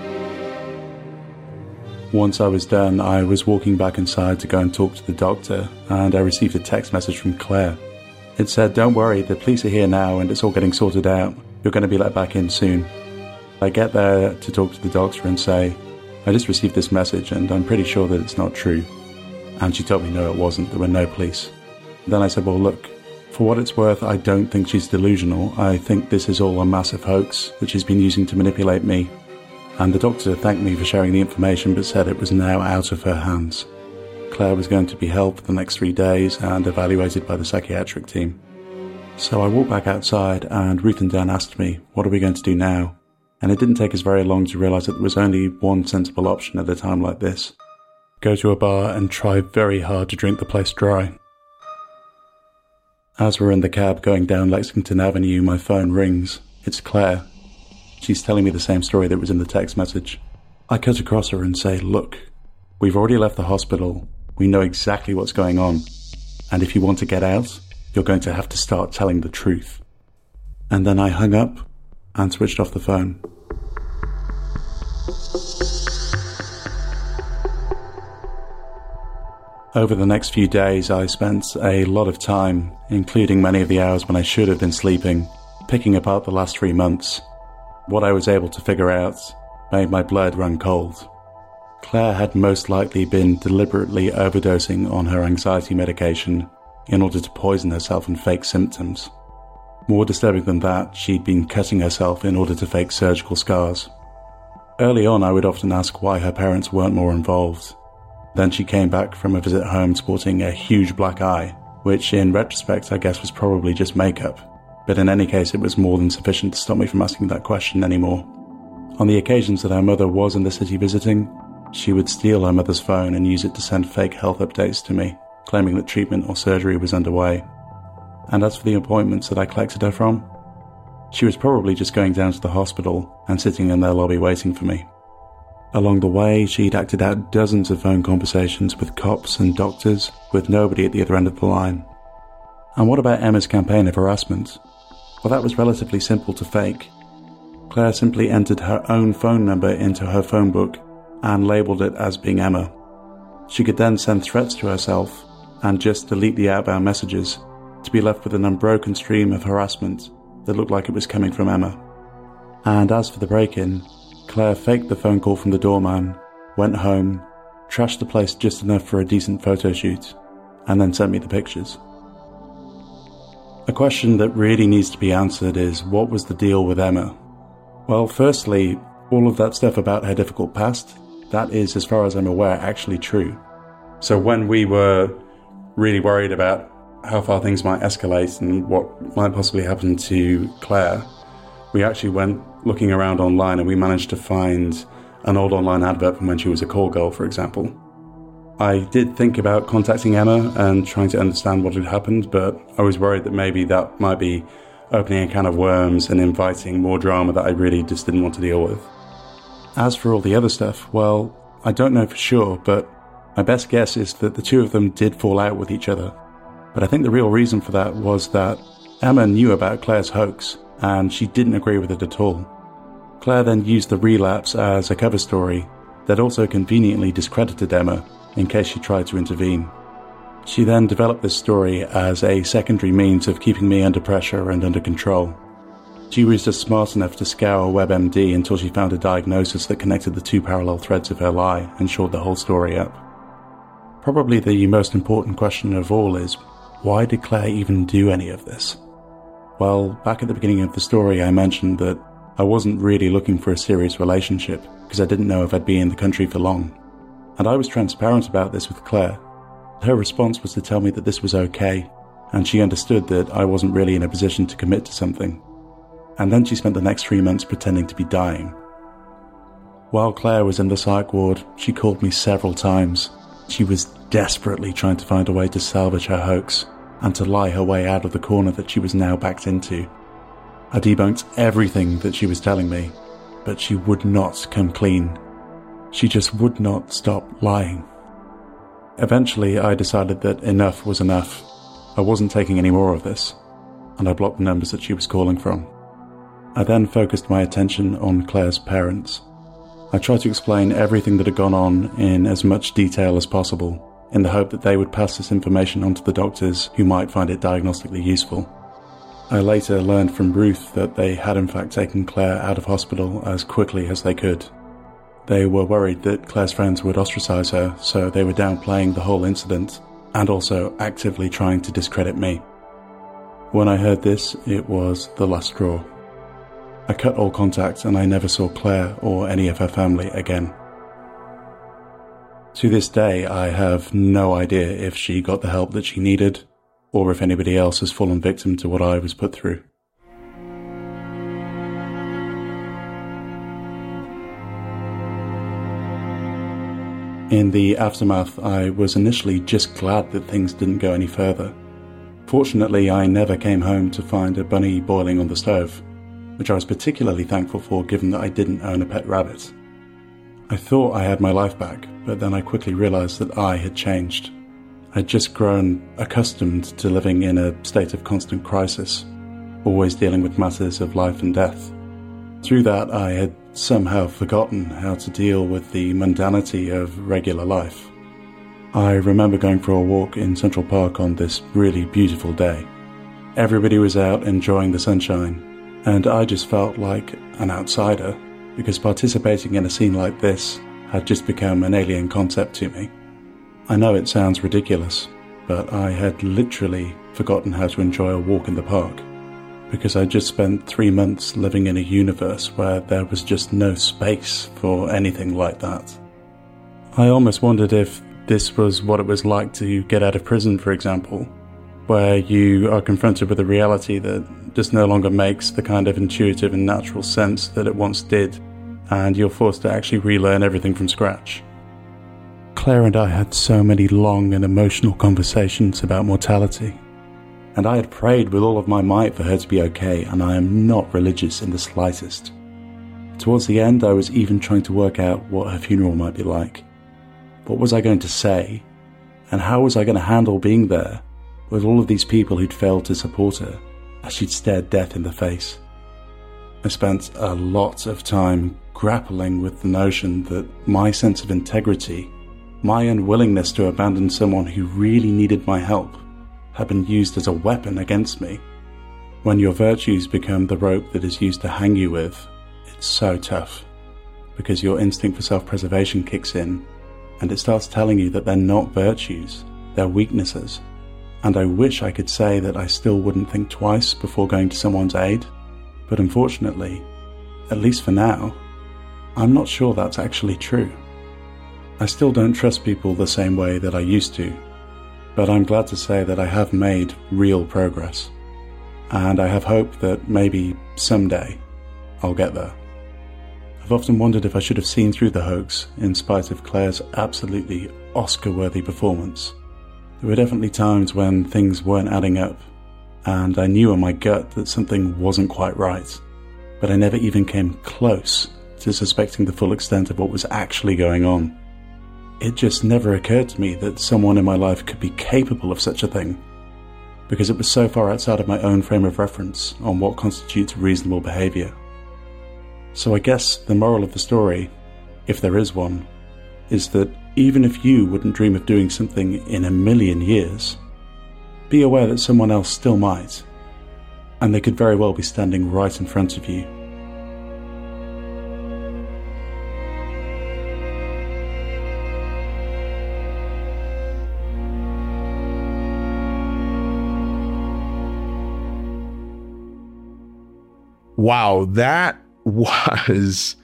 Once I was done, I was walking back inside to go and talk to the doctor, and I received a text message from Claire. It said, "Don't worry, the police are here now and it's all getting sorted out. You're going to be let back in soon." I get there to talk to the doctor and say, "I just received this message and I'm pretty sure that it's not true." And she told me no, it wasn't. There were no police. Then I said, "Well, look, for what it's worth, I don't think she's delusional. I think this is all a massive hoax that she's been using to manipulate me." And the doctor thanked me for sharing the information but said it was now out of her hands. Claire was going to be held for the next three days and evaluated by the psychiatric team. So I walked back outside and Ruth and Dan asked me, "What are we going to do now?" And it didn't take us very long to realise that there was only one sensible option at a time like this. Go to a bar and try very hard to drink the place dry. As we're in the cab going down Lexington Avenue, my phone rings. It's Claire. She's telling me the same story that was in the text message. I cut across her and say, "Look, we've already left the hospital. We know exactly what's going on. And if you want to get out, you're going to have to start telling the truth." And then I hung up and switched off the phone. Over the next few days, I spent a lot of time, including many of the hours when I should have been sleeping, picking apart the last three months. What I was able to figure out made my blood run cold. Claire had most likely been deliberately overdosing on her anxiety medication in order to poison herself and fake symptoms. More disturbing than that, she'd been cutting herself in order to fake surgical scars. Early on, I would often ask why her parents weren't more involved. Then she came back from a visit home sporting a huge black eye, which in retrospect I guess was probably just makeup. But in any case, it was more than sufficient to stop me from asking that question anymore. On the occasions that her mother was in the city visiting, she would steal her mother's phone and use it to send fake health updates to me, claiming that treatment or surgery was underway. And as for the appointments that I collected her from, she was probably just going down to the hospital and sitting in their lobby waiting for me. Along the way, she'd acted out dozens of phone conversations with cops and doctors, with nobody at the other end of the line. And what about Emma's campaign of harassment? Well, that was relatively simple to fake. Claire simply entered her own phone number into her phone book and labelled it as being Emma. She could then send threats to herself and just delete the outbound messages to be left with an unbroken stream of harassment that looked like it was coming from Emma. And as for the break-in, Claire faked the phone call from the doorman, went home, trashed the place just enough for a decent photo shoot, and then sent me the pictures. A question that really needs to be answered is, what was the deal with Emma? Well, firstly, all of that stuff about her difficult past, that is, as far as I'm aware, actually true. So when we were really worried about how far things might escalate and what might possibly happen to Claire, we actually went looking around online and we managed to find an old online advert from when she was a call girl, for example. I did think about contacting Emma and trying to understand what had happened, but I was worried that maybe that might be opening a can of worms and inviting more drama that I really just didn't want to deal with. As for all the other stuff, well, I don't know for sure, but my best guess is that the two of them did fall out with each other. But I think the real reason for that was that Emma knew about Claire's hoax, and she didn't agree with it at all. Claire then used the relapse as a cover story that also conveniently discredited Emma in case she tried to intervene. She then developed this story as a secondary means of keeping me under pressure and under control. She was just smart enough to scour WebMD until she found a diagnosis that connected the two parallel threads of her lie and shored the whole story up. Probably the most important question of all is, why did Claire even do any of this? Well, back at the beginning of the story I mentioned that I wasn't really looking for a serious relationship because I didn't know if I'd be in the country for long. And I was transparent about this with Claire. Her response was to tell me that this was okay, and she understood that I wasn't really in a position to commit to something. And then she spent the next three months pretending to be dying. While Claire was in the psych ward, she called me several times. She was desperately trying to find a way to salvage her hoax and to lie her way out of the corner that she was now backed into. I debunked everything that she was telling me, but she would not come clean. She just would not stop lying. Eventually, I decided that enough was enough. I wasn't taking any more of this, and I blocked the numbers that she was calling from. I then focused my attention on Claire's parents. I tried to explain everything that had gone on in as much detail as possible, in the hope that they would pass this information on to the doctors who might find it diagnostically useful. I later learned from Ruth that they had in fact taken Claire out of hospital as quickly as they could. They were worried that Claire's friends would ostracize her, so they were downplaying the whole incident and also actively trying to discredit me. When I heard this, it was the last straw. I cut all contact and I never saw Claire or any of her family again. To this day, I have no idea if she got the help that she needed or if anybody else has fallen victim to what I was put through. In the aftermath, I was initially just glad that things didn't go any further. Fortunately, I never came home to find a bunny boiling on the stove, which I was particularly thankful for given that I didn't own a pet rabbit. I thought I had my life back, but then I quickly realized that I had changed. I'd just grown accustomed to living in a state of constant crisis, always dealing with matters of life and death. Through that, I had somehow forgotten how to deal with the mundanity of regular life. I remember going for a walk in Central Park on this really beautiful day. Everybody was out enjoying the sunshine, and I just felt like an outsider because participating in a scene like this had just become an alien concept to me. I know it sounds ridiculous, but I had literally forgotten how to enjoy a walk in the park because I just spent three months living in a universe where there was just no space for anything like that. I almost wondered if this was what it was like to get out of prison, for example, where you are confronted with a reality that just no longer makes the kind of intuitive and natural sense that it once did, and you're forced to actually relearn everything from scratch. Claire and I had so many long and emotional conversations about mortality, and I had prayed with all of my might for her to be okay, and I am not religious in the slightest. Towards the end, I was even trying to work out what her funeral might be like. What was I going to say? And how was I going to handle being there with all of these people who'd failed to support her as she'd stared death in the face? I spent a lot of time grappling with the notion that my sense of integrity, my unwillingness to abandon someone who really needed my help, had been used as a weapon against me. when your virtues become the rope that is used to hang you with, it's so tough, because your instinct for self-preservation kicks in, and it starts telling you that they're not virtues, they're weaknesses. And I wish I could say that I still wouldn't think twice before going to someone's aid, but unfortunately, at least for now, I'm not sure that's actually true. I still don't trust people the same way that I used to, but I'm glad to say that I have made real progress. And I have hope that maybe someday I'll get there. I've often wondered if I should have seen through the hoax in spite of Claire's absolutely Oscar-worthy performance. There were definitely times when things weren't adding up, and I knew in my gut that something wasn't quite right, but I never even came close to suspecting the full extent of what was actually going on. It just never occurred to me that someone in my life could be capable of such a thing, because it was so far outside of my own frame of reference on what constitutes reasonable behaviour. So I guess the moral of the story, if there is one, is that even if you wouldn't dream of doing something in a million years, be aware that someone else still might, and they could very well be standing right in front of you. Wow, that was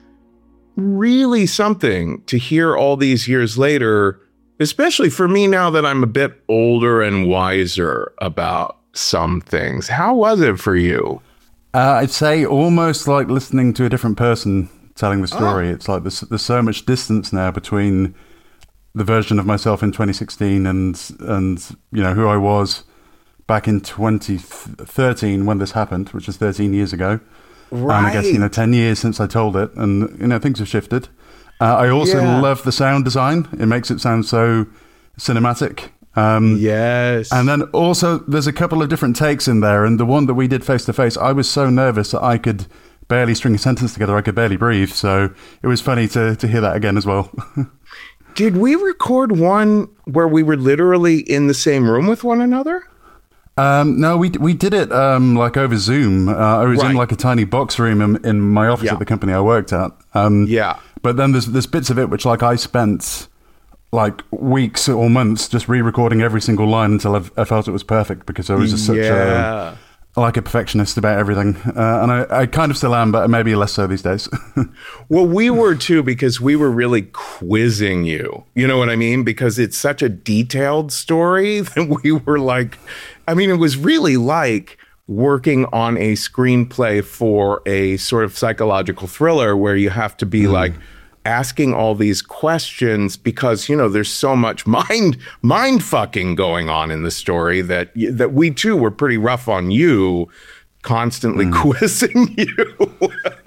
really something to hear all these years later, especially for me now that I'm a bit older and wiser about some things. How was it for you? Uh, I'd say almost like listening to a different person telling the story. Oh. It's like there's, there's so much distance now between the version of myself in twenty sixteen and, and you know, who I was back in twenty thirteen when this happened, which was thirteen years ago. Right. And I guess, you know, ten years since I told it, and, you know, things have shifted. Uh, I also yeah. love the sound design. It makes it sound so cinematic. Um, yes. And then also there's a couple of different takes in there, and the one that we did face to face, I was so nervous that I could barely string a sentence together. I could barely breathe. So it was funny to, to hear that again as well. Did we record one where we were literally in the same room with one another? Um, no, we we did it um, like over Zoom. Uh, I was right. in like a tiny box room in, in my office yeah. at the company I worked at. Um, yeah. But then there's there's bits of it which like I spent like weeks or months just re-recording every single line until I've, I felt it was perfect, because I was just such yeah. a like a perfectionist about everything. Uh, and I, I kind of still am, but maybe less so these days. Well, we were too, because we were really quizzing you. You know what I mean? Because it's such a detailed story that we were like, I mean, it was really like working on a screenplay for a sort of psychological thriller where you have to be mm. like asking all these questions because, you know, there's so much mind mind fucking going on in the story that that we too were pretty rough on you, constantly mm. quizzing you.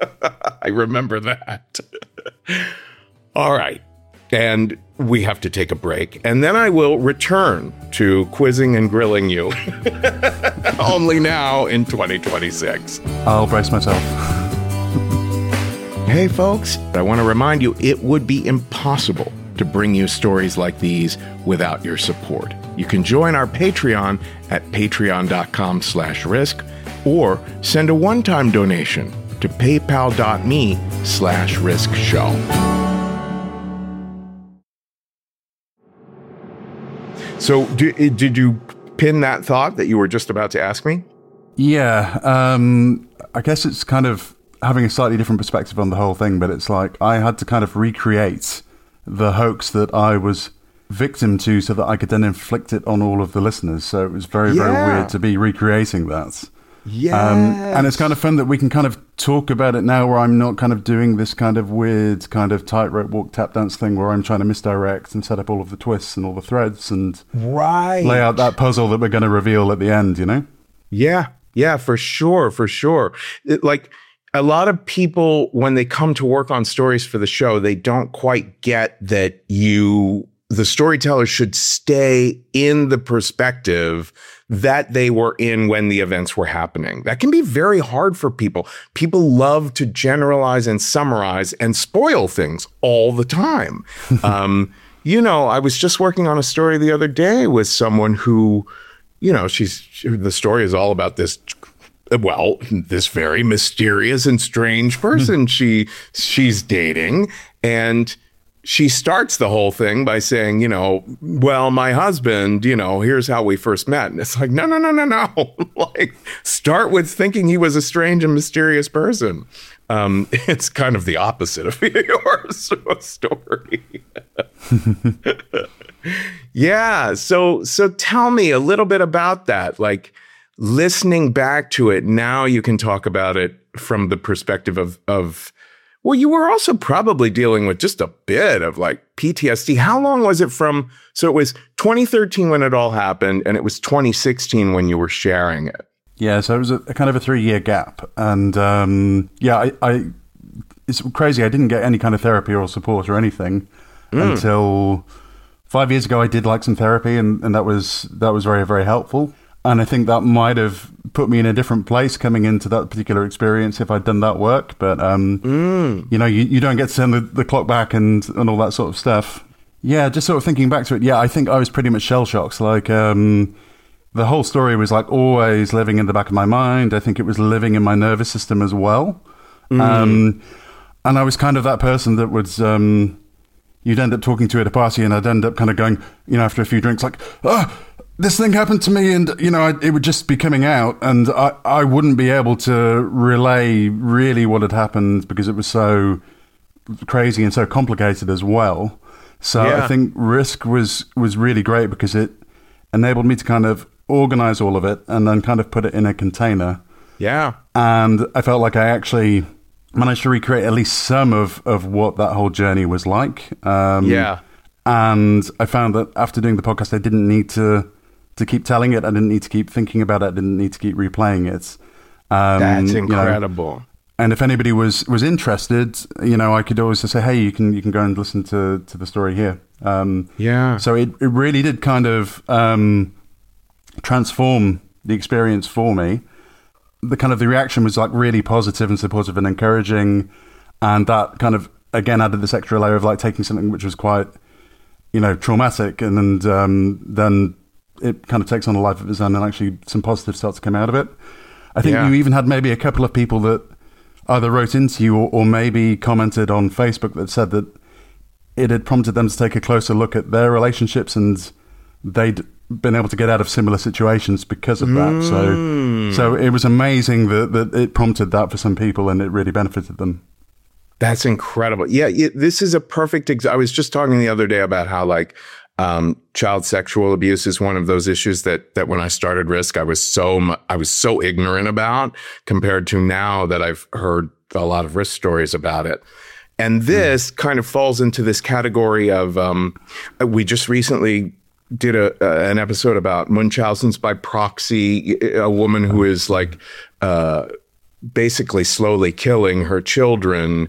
I remember that. All right. And we have to take a break, and then I will return to quizzing and grilling you. Only now in twenty twenty-six. I'll brace myself. Hey, folks, I want to remind you it would be impossible to bring you stories like these without your support. You can join our Patreon at patreon.com slash risk or send a one-time donation to paypal.me slash risk show. So do, did you pin that thought that you were just about to ask me? Yeah. Um, I guess it's kind of having a slightly different perspective on the whole thing, but it's like I had to kind of recreate the hoax that I was victim to so that I could then inflict it on all of the listeners. So it was very, yeah. very weird to be recreating that. Yeah. Um, and it's kind of fun that we can kind of talk about it now where I'm not kind of doing this kind of weird kind of tightrope walk tap dance thing where I'm trying to misdirect and set up all of the twists and all the threads and right. lay out that puzzle that we're going to reveal at the end, you know? Yeah. Yeah, for sure. For sure. It, like a lot of people, when they come to work on stories for the show, they don't quite get that you, the storyteller should stay in the perspective that they were in when the events were happening. That can be very hard for people. People love to generalize and summarize and spoil things all the time. um, you know, I was just working on a story the other day with someone who, you know, she's she, the story is all about this well, this very mysterious and strange person she she's dating. And she starts the whole thing by saying, you know, well, my husband, you know, here's how we first met. And it's like, no, no, no, no, no. Like, start with thinking he was a strange and mysterious person. Um, it's kind of the opposite of your story. Yeah. So, so tell me a little bit about that. Like, listening back to it, now you can talk about it from the perspective of, of, well, you were also probably dealing with just a bit of like P T S D. How long was it from? So it was twenty thirteen when it all happened, and it was twenty sixteen when you were sharing it. Yeah, so it was a, a kind of a three-year gap. And um, yeah, I, I it's crazy. I didn't get any kind of therapy or support or anything mm. until five years ago. I did like some therapy, and, and that was that was very, very helpful. And I think that might have put me in a different place coming into that particular experience if I'd done that work. But, um, mm. you know, you, you don't get to turn the, the clock back and, and all that sort of stuff. Yeah, just sort of thinking back to it. Yeah, I think I was pretty much shell-shocked. Like, um, the whole story was like always living in the back of my mind. I think it was living in my nervous system as well. Mm. Um, and I was kind of that person that would... Um, you'd end up talking to at a party, and I'd end up kind of going, you know, after a few drinks, like, oh, this thing happened to me, and, you know, I, it would just be coming out, and I, I wouldn't be able to relay really what had happened because it was so crazy and so complicated as well. So yeah. I think Risk was, was really great because it enabled me to kind of organize all of it and then kind of put it in a container. Yeah. And I felt like I actually managed to recreate at least some of, of what that whole journey was like. Um, yeah. And I found that after doing the podcast, I didn't need to to keep telling it. I didn't need to keep thinking about it. I didn't need to keep replaying it. Um, That's incredible. You know, and if anybody was, was interested, you know, I could always just say, hey, you can you can go and listen to, to the story here. Um, yeah. So it, it really did kind of um, transform the experience for me. The kind of the reaction was like really positive and supportive and encouraging. And that kind of, again, added this extra layer of like taking something which was quite, you know, traumatic, and, and um, then it kind of takes on a life of its own, and actually some positives start to come out of it. I think yeah. you even had maybe a couple of people that either wrote into you or, or maybe commented on Facebook that said that it had prompted them to take a closer look at their relationships, and they'd been able to get out of similar situations because of that. Mm. So so it was amazing that, that it prompted that for some people, and it really benefited them. That's incredible. Yeah, it, this is a perfect example. I was just talking the other day about how like um, child sexual abuse is one of those issues that that when I started Risk, I was so I was so ignorant about, compared to now that I've heard a lot of Risk stories about it. And this mm. kind of falls into this category of um, we just recently did a uh, an episode about Munchausen's by proxy, a woman who is like uh, basically slowly killing her children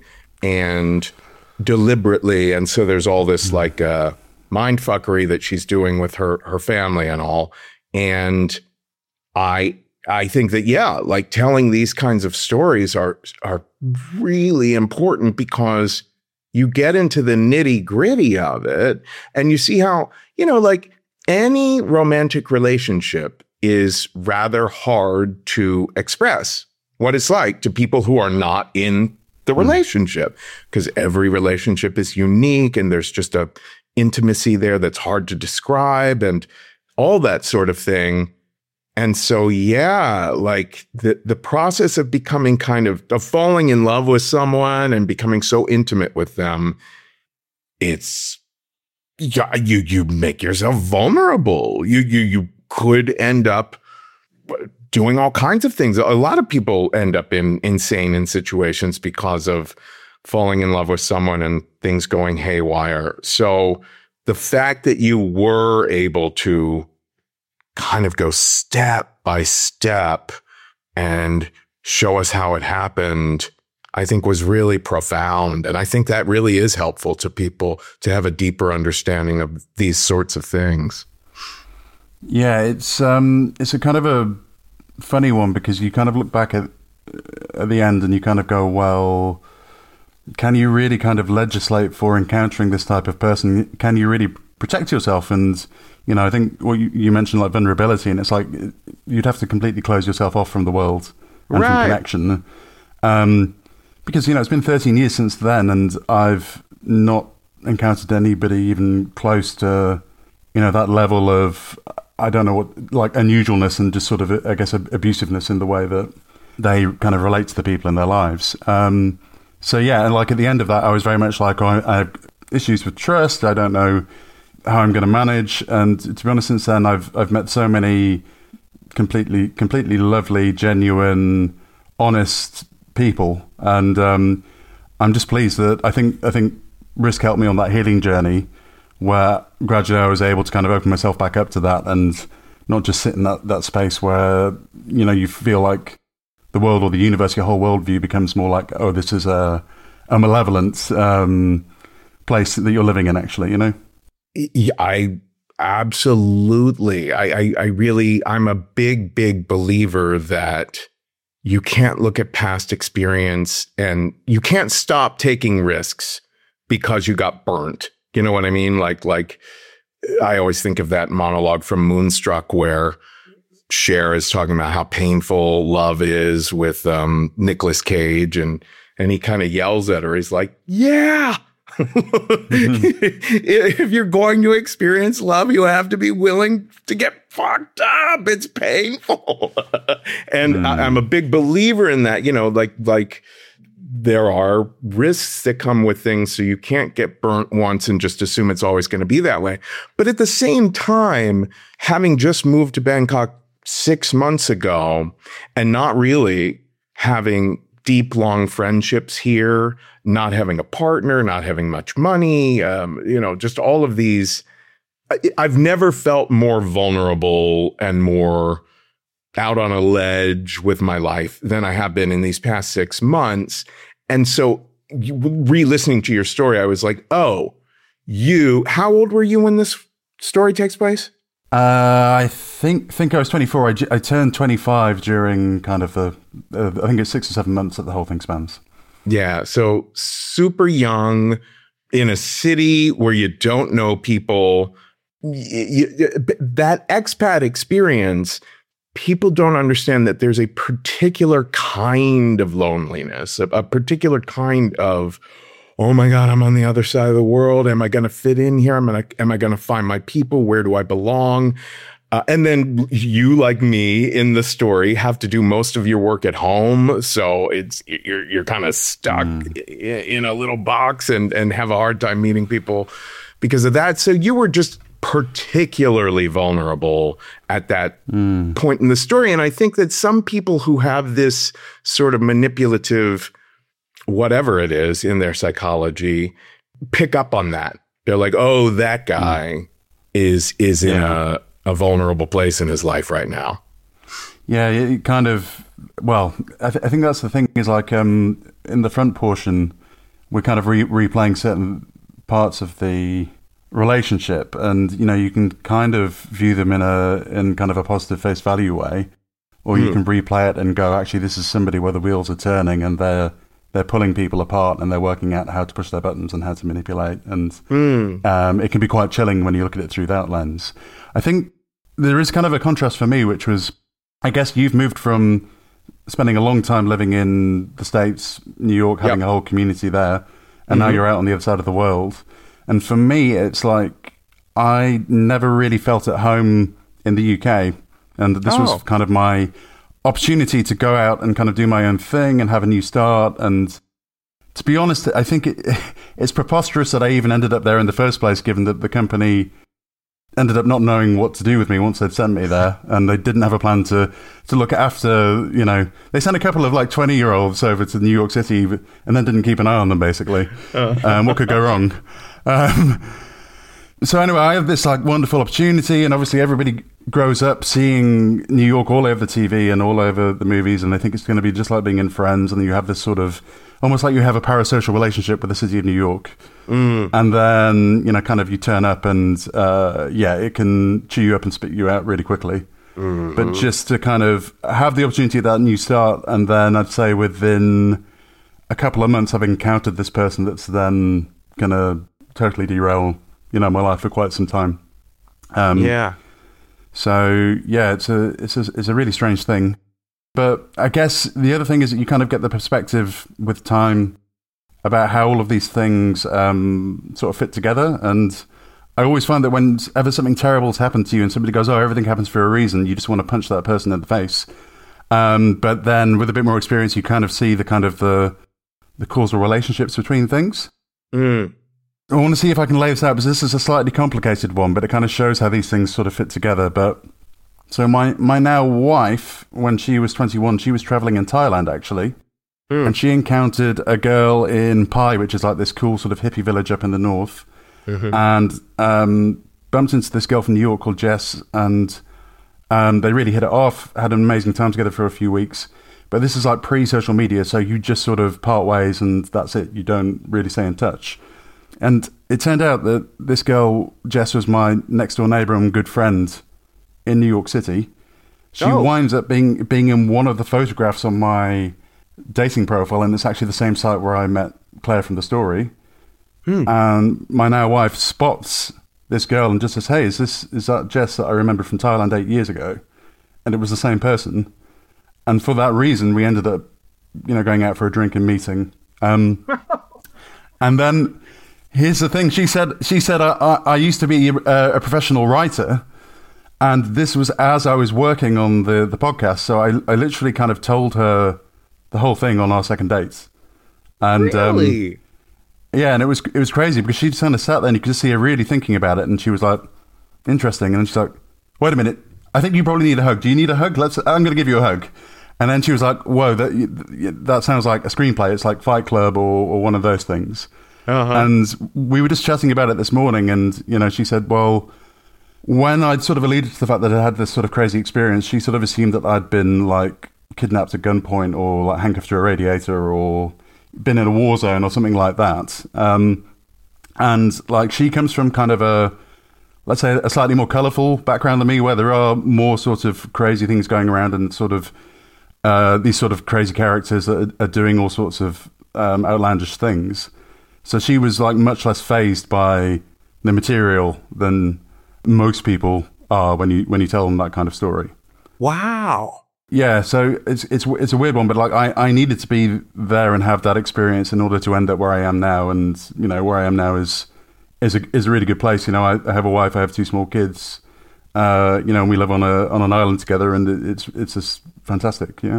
and deliberately. And so there's all this like uh, mind fuckery that she's doing with her her family and all. And I I think that, yeah, like telling these kinds of stories are are really important, because you get into the nitty gritty of it and you see how, you know, like any romantic relationship is rather hard to express what it's like to people who are not in the relationship, because every relationship is unique and there's just a intimacy there that's hard to describe and all that sort of thing. And so, yeah, like the, the process of becoming kind of, of falling in love with someone and becoming so intimate with them, it's, yeah, you, you make yourself vulnerable. You, you, you could end up doing all kinds of things. A lot of people end up in insane in situations because of falling in love with someone and things going haywire. So the fact that you were able to kind of go step by step and show us how it happened, I think was really profound. And I think that really is helpful to people to have a deeper understanding of these sorts of things. Yeah, it's um, it's a kind of a funny one, because you kind of look back at at the end and you kind of go, well, can you really kind of legislate for encountering this type of person? Can you really protect yourself? And, you know, I think well, you, you mentioned like vulnerability, and it's like you'd have to completely close yourself off from the world and right. from connection. Um, because, you know, it's been thirteen years since then, and I've not encountered anybody even close to, you know, that level of, I don't know what, like unusualness and just sort of, I guess, abusiveness in the way that they kind of relate to the people in their lives. Um, so, yeah, and like at the end of that, I was very much like, oh, I have issues with trust. I don't know how I'm going to manage. And to be honest, since then, I've I've met so many completely, completely lovely, genuine, honest people. And um, I'm just pleased that I think I think Risk helped me on that healing journey, where gradually I was able to kind of open myself back up to that and not just sit in that, that space where, you know, you feel like the world or the universe, your whole worldview becomes more like, oh, this is a, a malevolent um, place that you're living in, actually, you know? I absolutely, I, I, I really, I'm a big, big believer that you can't look at past experience and you can't stop taking risks because you got burnt. You know what I mean? Like, like I always think of that monologue from Moonstruck where Cher is talking about how painful love is with um, Nicolas Cage, and and he kind of yells at her. He's like, "Yeah, mm-hmm. If you're going to experience love, you have to be willing to get fucked up. It's painful." And mm. I, I'm a big believer in that. You know, like like. There are risks that come with things, so you can't get burnt once and just assume it's always going to be that way. But at the same time, having just moved to Bangkok six months ago and not really having deep, long friendships here, not having a partner, not having much money, um, you know, just all of these, I, I've never felt more vulnerable and more out on a ledge with my life than I have been in these past six months. And so re-listening to your story, I was like, oh, you, how old were you when this story takes place? Uh, I think think I was twenty-four. I, I turned twenty-five during kind of the, uh, I think it's six or seven months that the whole thing spans. Yeah. So super young in a city where you don't know people. You, you, that expat experience, people don't understand that there's a particular kind of loneliness, a, a particular kind of, oh my God, I'm on the other side of the world. Am I going to fit in here? Am I, am I going to find my people? Where do I belong? Uh, and then you, like me in the story, have to do most of your work at home. So it's, you're, you're kind of stuck mm. in a little box and, and have a hard time meeting people because of that. So you were just particularly vulnerable at that mm. point in the story. And I think that some people who have this sort of manipulative, whatever it is in their psychology, pick up on that. They're like, oh, that guy mm. is, is in yeah. a, a vulnerable place in his life right now. Yeah, it kind of, well, I, th- I think that's the thing is like um, in the front portion, we're kind of re- replaying certain parts of the relationship, and you know you can kind of view them in a in kind of a positive face value way, or you mm. can replay it and go, actually this is somebody where the wheels are turning and they're they're pulling people apart and they're working out how to push their buttons and how to manipulate, and mm. um, it can be quite chilling when you look at it through that lens. I think there is kind of a contrast for me, which was, I guess you've moved from spending a long time living in the States, New York, having yep. a whole community there, and mm-hmm. now you're out on the other side of the world. And for me, it's like I never really felt at home in the U K. And this oh. was kind of my opportunity to go out and kind of do my own thing and have a new start. And to be honest, I think it, it's preposterous that I even ended up there in the first place, given that the company ended up not knowing what to do with me once they'd sent me there. And they didn't have a plan to, to look after, you know, they sent a couple of like twenty-year-olds over to New York City and then didn't keep an eye on them, basically. Oh. Um, what could go wrong? Um, so anyway, I have this like wonderful opportunity, and obviously everybody grows up seeing New York all over the T V and all over the movies, and they think it's going to be just like being in Friends, and you have this sort of, almost like you have a parasocial relationship with the city of New York. Mm. And then, you know, kind of you turn up and, uh, yeah, it can chew you up and spit you out really quickly. Mm-hmm. But just to kind of have the opportunity of that new start, and then I'd say within a couple of months I've encountered this person that's then going to totally derail, you know, my life for quite some time. Um, yeah. So yeah, it's a it's a it's a really strange thing. But I guess the other thing is that you kind of get the perspective with time about how all of these things um, sort of fit together. And I always find that whenever something terrible's happened to you and somebody goes, oh, everything happens for a reason, you just want to punch that person in the face. Um, but then with a bit more experience, you kind of see the kind of the, the causal relationships between things. Mm. I want to see if I can lay this out, because this is a slightly complicated one, but it kind of shows how these things sort of fit together. But so my, my now wife, when she was twenty-one, she was traveling in Thailand, actually. Mm. And she encountered a girl in Pai, which is like this cool sort of hippie village up in the north. Mm-hmm. And um, bumped into this girl from New York called Jess, and um, they really hit it off, had an amazing time together for a few weeks. But this is like pre-social media, so you just sort of part ways and that's it. You don't really stay in touch. And it turned out that this girl, Jess, was my next-door neighbor and good friend in New York City. She oh. winds up being being in one of the photographs on my dating profile, and it's actually the same site where I met Claire from the story. Hmm. And my now wife spots this girl and just says, hey, is this is that Jess that I remember from Thailand eight years ago? And it was the same person. And for that reason, we ended up, you know, going out for a drink and meeting. Um, and then here's the thing. She said, she said, I, I, I used to be a, a professional writer. And this was as I was working on the, the podcast. So I, I literally kind of told her the whole thing on our second date. And, really? Um, yeah, and it was it was crazy because she just kind of sat there and you could just see her really thinking about it. And she was like, interesting. And then she's like, wait a minute. I think you probably need a hug. Do you need a hug? Let's. I'm going to give you a hug. And then she was like, whoa, that that sounds like a screenplay. It's like Fight Club or, or one of those things. Uh-huh. And we were just chatting about it this morning. And, you know, she said, well, when I'd sort of alluded to the fact that I had this sort of crazy experience, she sort of assumed that I'd been like kidnapped at gunpoint or like handcuffed to a radiator or been in a war zone or something like that. Um, and like she comes from kind of a, let's say, a slightly more colourful background than me, where there are more sort of crazy things going around and sort of uh, these sort of crazy characters that are, are doing all sorts of um, outlandish things. So she was like much less fazed by the material than most people are when you when you tell them that kind of story. Wow. Yeah, so it's it's it's a weird one, but like I, I needed to be there and have that experience in order to end up where I am now, and you know where I am now is is a is a really good place. You know, I, I have a wife, I have two small kids, uh, you know, and we live on a on an island together, and it, it's it's just fantastic. Yeah,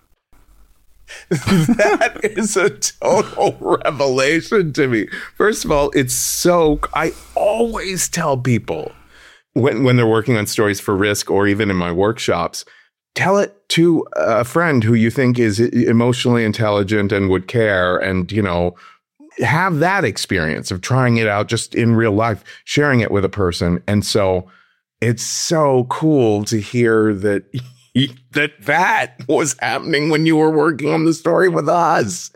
that is a total revelation to me. First of all, it's so I always tell people when when they're working on stories for Risk or even in my workshops, tell it to a friend who you think is emotionally intelligent and would care, and, you know, have that experience of trying it out just in real life, sharing it with a person. And so it's so cool to hear that that that was happening when you were working on the story with us.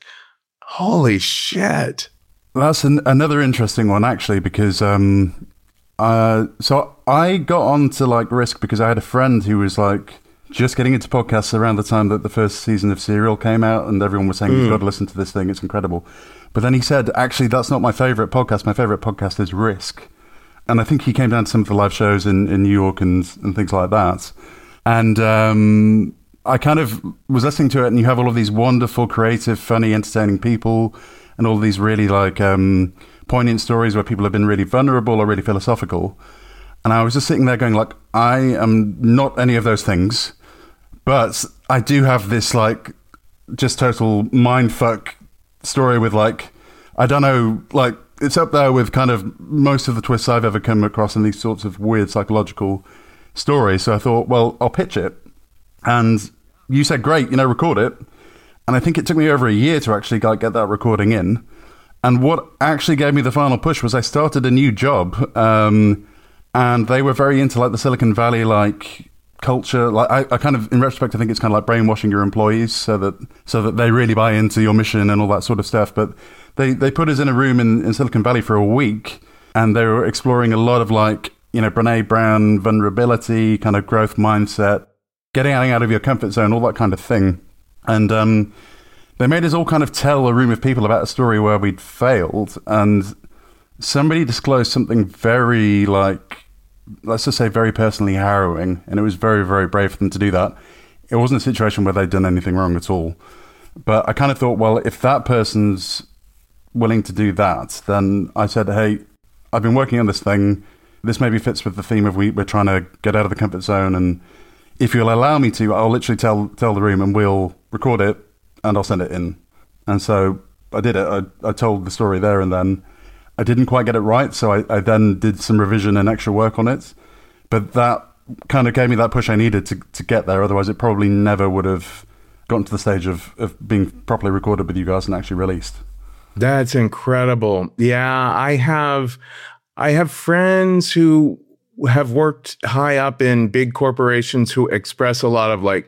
Holy shit. That's an, another interesting one, actually, because um, uh, so I got onto like Risk because I had a friend who was like, just getting into podcasts around the time that the first season of Serial came out, and everyone was saying, mm. you've got to listen to this thing, it's incredible. But then he said, actually, that's not my favorite podcast. My favorite podcast is Risk. And I think he came down to some of the live shows in, in New York and, and things like that. And um, I kind of was listening to it, and you have all of these wonderful, creative, funny, entertaining people, and all these really like um, poignant stories where people have been really vulnerable or really philosophical. And I was just sitting there going like, I am not any of those things. But I do have this, like, just total mindfuck story with, like, I don't know, like, it's up there with kind of most of the twists I've ever come across in these sorts of weird psychological stories. So I thought, well, I'll pitch it. And you said, great, you know, record it. And I think it took me over a year to actually like, get that recording in. And what actually gave me the final push was I started a new job. Um, and they were very into, like, the Silicon Valley, like, culture. Like I, I kind of, in retrospect, I think it's kind of like brainwashing your employees so that so that they really buy into your mission and all that sort of stuff. But they, they put us in a room in, in Silicon Valley for a week, and they were exploring a lot of like, you know, Brene Brown, vulnerability, kind of growth mindset, getting out of your comfort zone, all that kind of thing. And um, they made us all kind of tell a room of people about a story where we'd failed, and somebody disclosed something very like, let's just say very personally harrowing, and it was very, very brave for them to do that it wasn't a situation where they'd done anything wrong at all. But I kind of thought, well, if that person's willing to do that, then I said, hey, I've been working on this thing. This maybe fits with the theme of we, we're trying to get out of the comfort zone. And if you'll allow me to, I'll literally tell tell the room and we'll record it and I'll send it in. And so I did it. I, I told the story there and then. I didn't quite get it right, so I, I then did some revision and extra work on it. But that kind of gave me that push I needed to, to get there. Otherwise, it probably never would have gotten to the stage of, of being properly recorded with you guys and actually released. That's incredible. Yeah, I have I have friends who have worked high up in big corporations who express a lot of like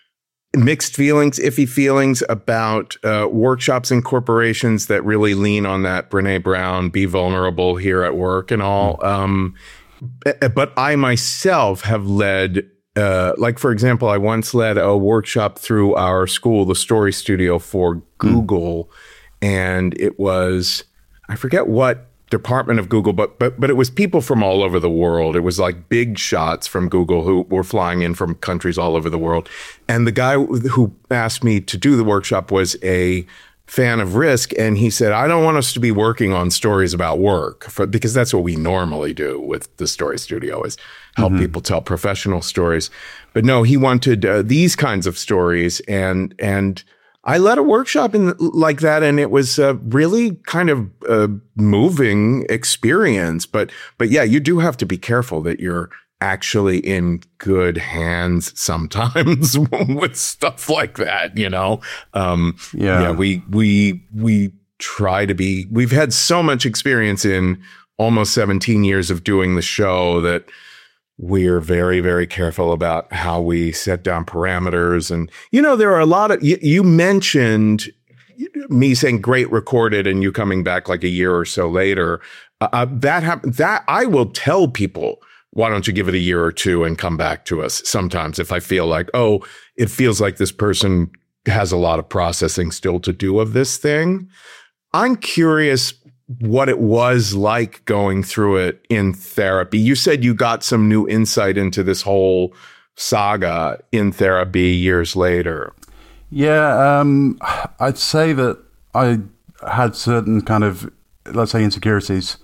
mixed feelings, iffy feelings about uh, workshops in corporations that really lean on that Brene Brown, be vulnerable here at work and all. Mm. Um, but I myself have led, uh, like, for example, I once led a workshop through our school, the Story Studio for Google. Mm. And it was, I forget what department of Google, but but but it was people from all over the world. It was like big shots from Google who were flying in from countries all over the world. And the guy who asked me to do the workshop was a fan of Risk, and he said, I don't want us to be working on stories about work, for, because that's what we normally do with the Story Studio, is help mm-hmm. people tell professional stories. But no, he wanted uh, these kinds of stories, and and I led a workshop in like that, and it was a really kind of a moving experience. But but yeah, you do have to be careful that you're actually in good hands sometimes with stuff like that, you know? Um, yeah. yeah, we we we try to be. We've had so much experience in almost seventeen years of doing the show that we're very, very careful about how we set down parameters. And, you know, there are a lot of, you, you mentioned me saying great recorded and you coming back like a year or so later. Uh, that happened, that I will tell people, why don't you give it a year or two and come back to us sometimes if I feel like, oh, it feels like this person has a lot of processing still to do of this thing. I'm curious what it was like going through it in therapy. You said you got some new insight into this whole saga in therapy years later. Yeah, um, I'd say that I had certain kind of, let's say, insecurities.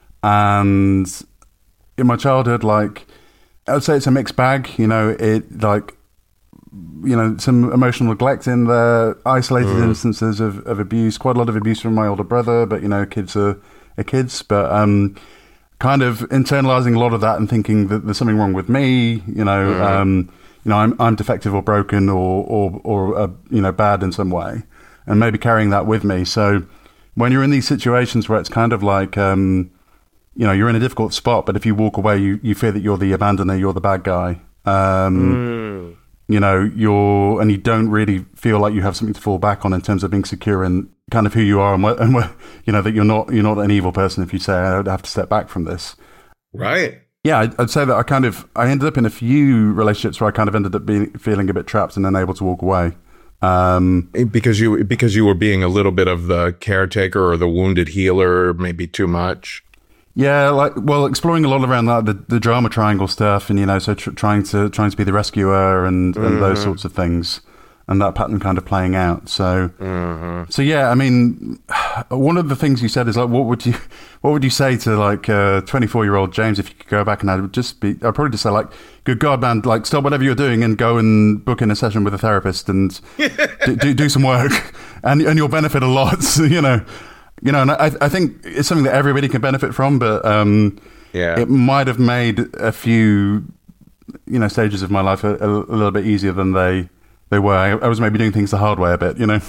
And in my childhood, like, I would say it's a mixed bag. You know, it like, you know, some emotional neglect in there, isolated mm. instances of, of abuse, quite a lot of abuse from my older brother, but, you know, kids are, are kids, but um, kind of internalizing a lot of that and thinking that there's something wrong with me, you know, mm. um, you know, I'm I'm defective or broken or, or, or uh, you know, bad in some way, and maybe carrying that with me. So when you're in these situations where it's kind of like, um, you know, you're in a difficult spot, but if you walk away, you, you fear that you're the abandoner, you're the bad guy. Um, mm. You know, you're, and you don't really feel like you have something to fall back on in terms of being secure in kind of who you are and what, and what, you know, that you're not, you're not an evil person if you say, I have to step back from this. Right. Yeah, I'd, I'd say that I kind of, I ended up in a few relationships where I kind of ended up being, feeling a bit trapped and unable to walk away. Um, because you, because you were being a little bit of the caretaker or the wounded healer, maybe too much. Yeah, like, well, exploring a lot around that, the, the drama triangle stuff, and, you know, so tr- trying to trying to be the rescuer and, and mm-hmm. those sorts of things, and that pattern kind of playing out. So, mm-hmm. so yeah, I mean, one of the things you said is like, what would you, what would you say to like a twenty-four-year-old James if you could go back? And I'd just be, I'd probably just say like, good God, man, like stop whatever you're doing and go and book in a session with a therapist and do, do do some work, and and you'll benefit a lot, you know. You know, and I, I think it's something that everybody can benefit from, but um, yeah, it might have made a few, you know, stages of my life a, a little bit easier than they they were. I, I was maybe doing things the hard way a bit, you know.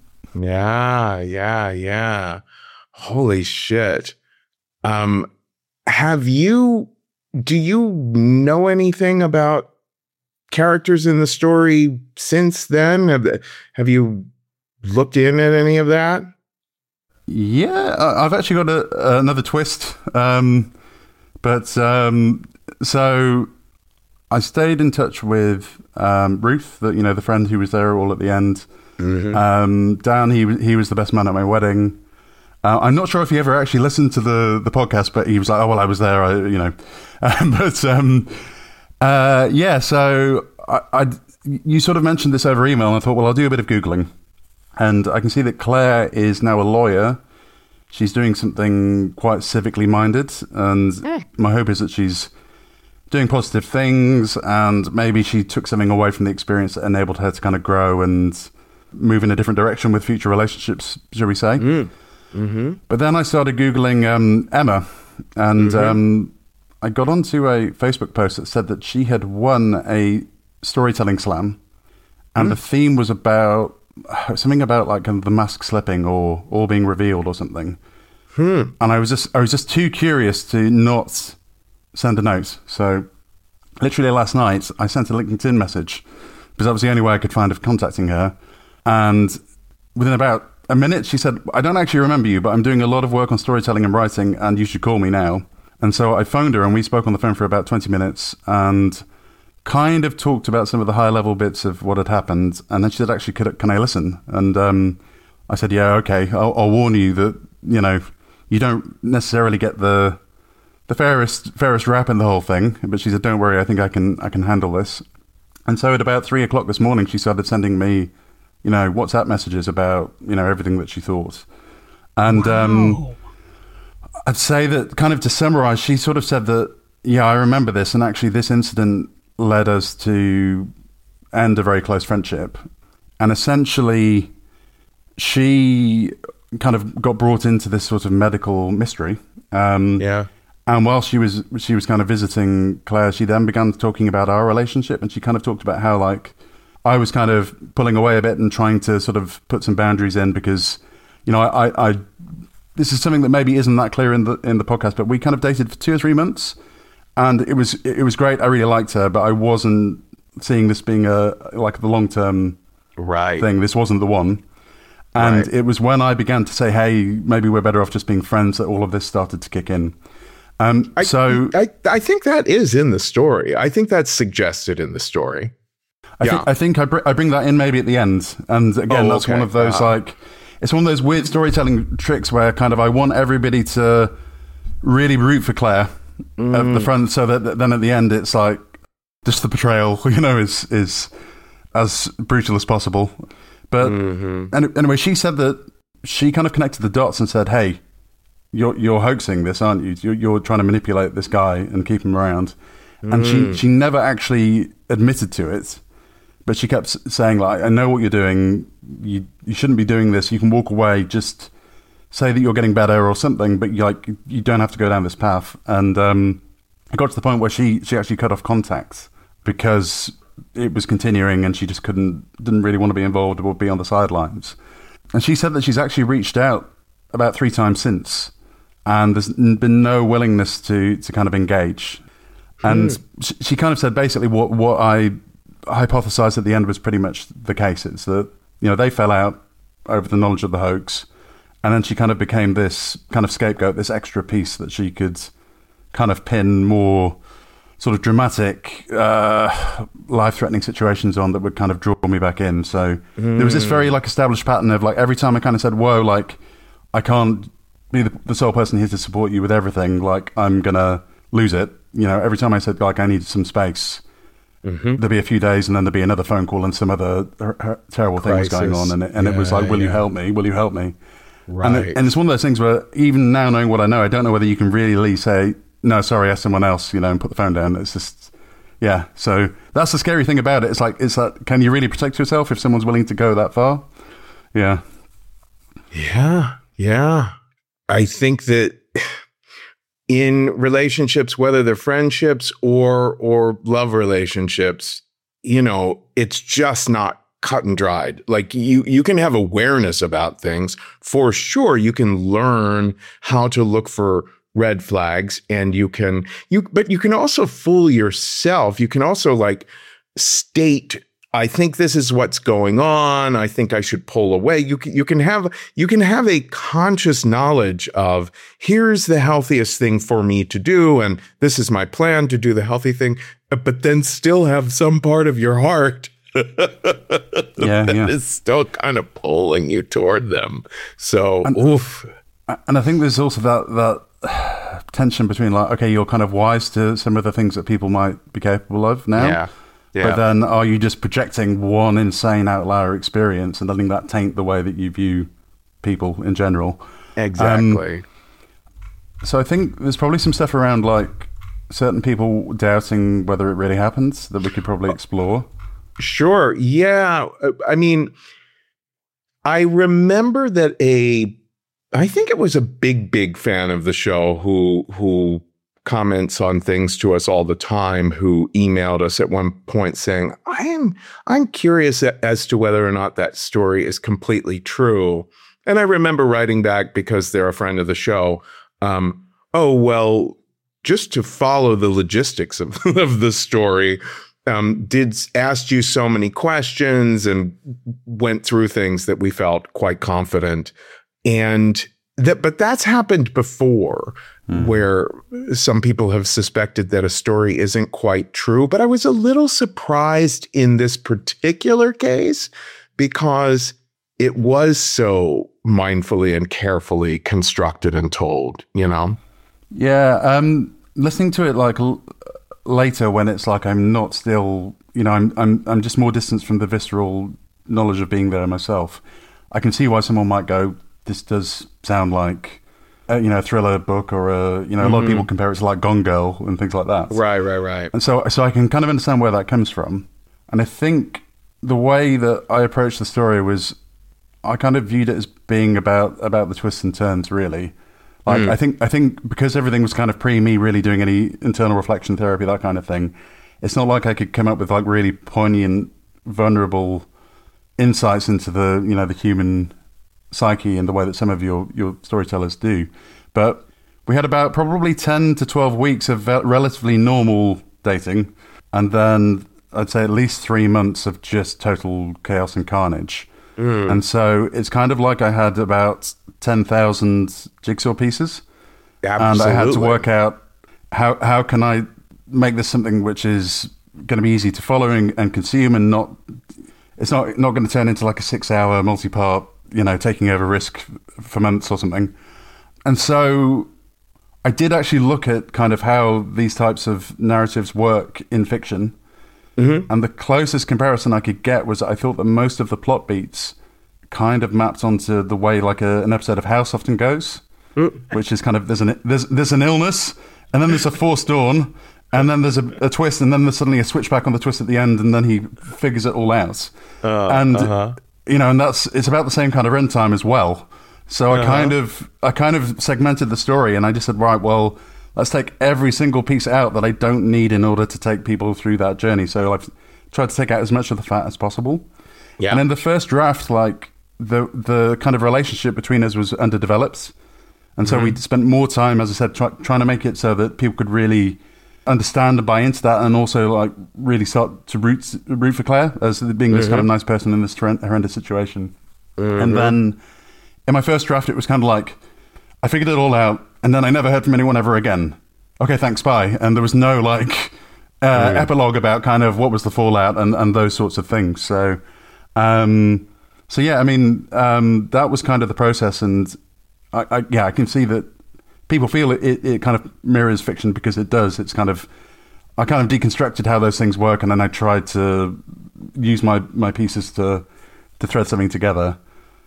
yeah, yeah, yeah. Holy shit. Um, have you? Do you know anything about characters in the story since then? Have Have you looked in at any of that? Yeah, I've actually got a, another twist. Um, but um, so I stayed in touch with um, Ruth, the, you know, the friend who was there all at the end. Mm-hmm. Um, Dan, he he was the best man at my wedding. Uh, I'm not sure if he ever actually listened to the, the podcast, but he was like, "Oh well, I was there," I, you know. Um, but um, uh, yeah, so I, I you sort of mentioned this over email, and I thought, well, I'll do a bit of Googling. And I can see that Claire is now a lawyer. She's doing something quite civically minded, and mm. my hope is that she's doing positive things, and maybe she took something away from the experience that enabled her to kind of grow and move in a different direction with future relationships, shall we say. Mm. Mm-hmm. But then I started Googling um, Emma, and mm-hmm. um, I got onto a Facebook post that said that she had won a storytelling slam, and mm. the theme was about something about like kind of the mask slipping or all being revealed or something. Hmm. And I was just I was just too curious to not send a note. So literally last night I sent a LinkedIn message because that was the only way I could find of contacting her. And within about a minute she said, I don't actually remember you, but I'm doing a lot of work on storytelling and writing, and you should call me now. And so I phoned her and we spoke on the phone for about twenty minutes and kind of talked about some of the high level bits of what had happened. And then she said, actually, could, can I listen? And um, I said, yeah, okay. I'll, I'll warn you that, you know, you don't necessarily get the the fairest fairest rap in the whole thing. But she said, don't worry, I think I can I can handle this. And so at about three o'clock this morning, she started sending me, you know, WhatsApp messages about, you know, everything that she thought. And wow. um, I'd say that kind of to summarize, she sort of said that, yeah, I remember this. And actually this incident led us to end a very close friendship. And essentially, she kind of got brought into this sort of medical mystery. Um, yeah. And while she was she was kind of visiting Claire, she then began talking about our relationship. And she kind of talked about how, like, I was kind of pulling away a bit and trying to sort of put some boundaries in because, you know, I, I, I this is something that maybe isn't that clear in the in the podcast, but we kind of dated for two or three months. And it was it was great. I really liked her, but I wasn't seeing this being a like the long term right thing. This wasn't the one. And right. it was when I began to say, "Hey, maybe we're better off just being friends," that all of this started to kick in. Um, I, so I I think that is in the story. I think that's suggested in the story. I yeah. think I think I, br- I bring that in maybe at the end. And again, oh, that's okay. one of those uh, like it's one of those weird storytelling tricks where kind of I want everybody to really root for Claire. Mm. At the front, so that then at the end it's like just the betrayal, you know, is is as brutal as possible. But mm-hmm. and, anyway, she said that she kind of connected the dots and said, "Hey, you're you're hoaxing this, aren't you? You're, you're trying to manipulate this guy and keep him around." Mm. And she she never actually admitted to it, but she kept saying, "Like, I know what you're doing. You you shouldn't be doing this. You can walk away. Just say that you're getting better or something, but you like you don't have to go down this path." And um, it got to the point where she she actually cut off contact because it was continuing, and she just couldn't didn't really want to be involved or be on the sidelines. And she said that she's actually reached out about three times since, and there's been no willingness to to kind of engage. And hmm. she, she kind of said basically what what I hypothesized at the end was pretty much the case. It's that, you know, they fell out over the knowledge of the hoax. And then she kind of became this kind of scapegoat, this extra piece that she could kind of pin more sort of dramatic, uh, life-threatening situations on that would kind of draw me back in. So mm. there was this very like established pattern of like every time I kind of said, whoa, like I can't be the, the sole person here to support you with everything. Like I'm going to lose it. You know, every time I said like I need some space, mm-hmm. there'd be a few days and then there'd be another phone call and some other her, her terrible Crisis. thing was going on. And it, and yeah, it was like, will yeah. you help me? Will you help me? Right. And, it, and it's one of those things where even now knowing what I know, I don't know whether you can really say, no, sorry, ask someone else, you know, and put the phone down. It's just, yeah. So that's the scary thing about it. It's like, it's like, can you really protect yourself if someone's willing to go that far? Yeah. Yeah. Yeah. I think that in relationships, whether they're friendships or, or love relationships, you know, it's just not cut and dried. Like you, you can have awareness about things for sure. You can learn how to look for red flags, and you can, you, but you can also fool yourself. You can also like state, I think this is what's going on. I think I should pull away. You can, you can have, you can have a conscious knowledge of here's the healthiest thing for me to do. And this is my plan to do the healthy thing, but then still have some part of your heart yeah, that yeah. is still kind of pulling you toward them. So, and, oof. And I think there's also that, that tension between like, okay, you're kind of wise to some of the things that people might be capable of now. Yeah. Yeah. But then are you just projecting one insane outlier experience and letting that taint the way that you view people in general? Exactly. Um, so I think there's probably some stuff around like certain people doubting whether it really happens that we could probably explore. Sure. Yeah. I mean, I remember that a, I think it was a big, big fan of the show who, who, comments on things to us all the time, who emailed us at one point saying, I'm I'm curious as to whether or not that story is completely true. And I remember writing back, because they're a friend of the show, um, oh, well, just to follow the logistics of, of the story, um, did asked you so many questions and went through things that we felt quite confident. And that, but that's happened before. Mm. Where some people have suspected that a story isn't quite true. But I was a little surprised in this particular case because it was so mindfully and carefully constructed and told, you know? Yeah. Um, listening to it like l- later when it's like I'm not still, you know, I'm, I'm, I'm just more distanced from the visceral knowledge of being there myself. I can see why someone might go, this does sound like, Uh, you know, a thriller book, or a, you know, a lot of people compare it to like Gone Girl and things like that. Right, right, right. And so, so I can kind of understand where that comes from. And I think the way that I approached the story was, I kind of viewed it as being about about the twists and turns, really. Like, mm. I think, I think because everything was kind of pre me really doing any internal reflection therapy, that kind of thing. It's not like I could come up with like really poignant, vulnerable insights into the, you know, the human psyche in the way that some of your, your storytellers do. But we had about probably ten to twelve weeks of relatively normal dating. And then I'd say at least three months of just total chaos and carnage. Mm. And so it's kind of like I had about ten thousand jigsaw pieces. Absolutely. And I had to work out how, how can I make this something which is going to be easy to follow and, and consume, and not, it's not, not going to turn into like a six hour multi-part, you know, taking over risk for months or something. And so I did actually look at kind of how these types of narratives work in fiction. Mm-hmm. And the closest comparison I could get was I thought that most of the plot beats kind of mapped onto the way like a, an episode of House often goes, mm. which is kind of, there's an, there's, there's an illness, and then there's a forced dawn, and then there's a, a twist, and then there's suddenly a switchback on the twist at the end, and then he figures it all out. Uh, and... Uh-huh. You know, and that's, it's about the same kind of runtime as well. So I uh-huh. kind of, I kind of segmented the story, and I just said, right, well, let's take every single piece out that I don't need in order to take people through that journey. So I've tried to take out as much of the fat as possible. Yeah. And in the first draft, like the the kind of relationship between us was underdeveloped, and so mm-hmm. we spent more time, as I said, try, trying to make it so that people could really understand and buy into that, and also like really start to root root for Claire as being this mm-hmm. kind of nice person in this horrendous situation. Mm-hmm. And then in my first draft, it was kind of like I figured it all out, and then I never heard from anyone ever again. Okay, thanks, bye. And there was no like uh, mm. epilogue about kind of what was the fallout and, and those sorts of things. So, um, so yeah, I mean, um, that was kind of the process, and I, I, yeah, I can see that people feel it, it, it kind of mirrors fiction because it does. It's kind of, I kind of deconstructed how those things work, and then I tried to use my, my pieces to to thread something together.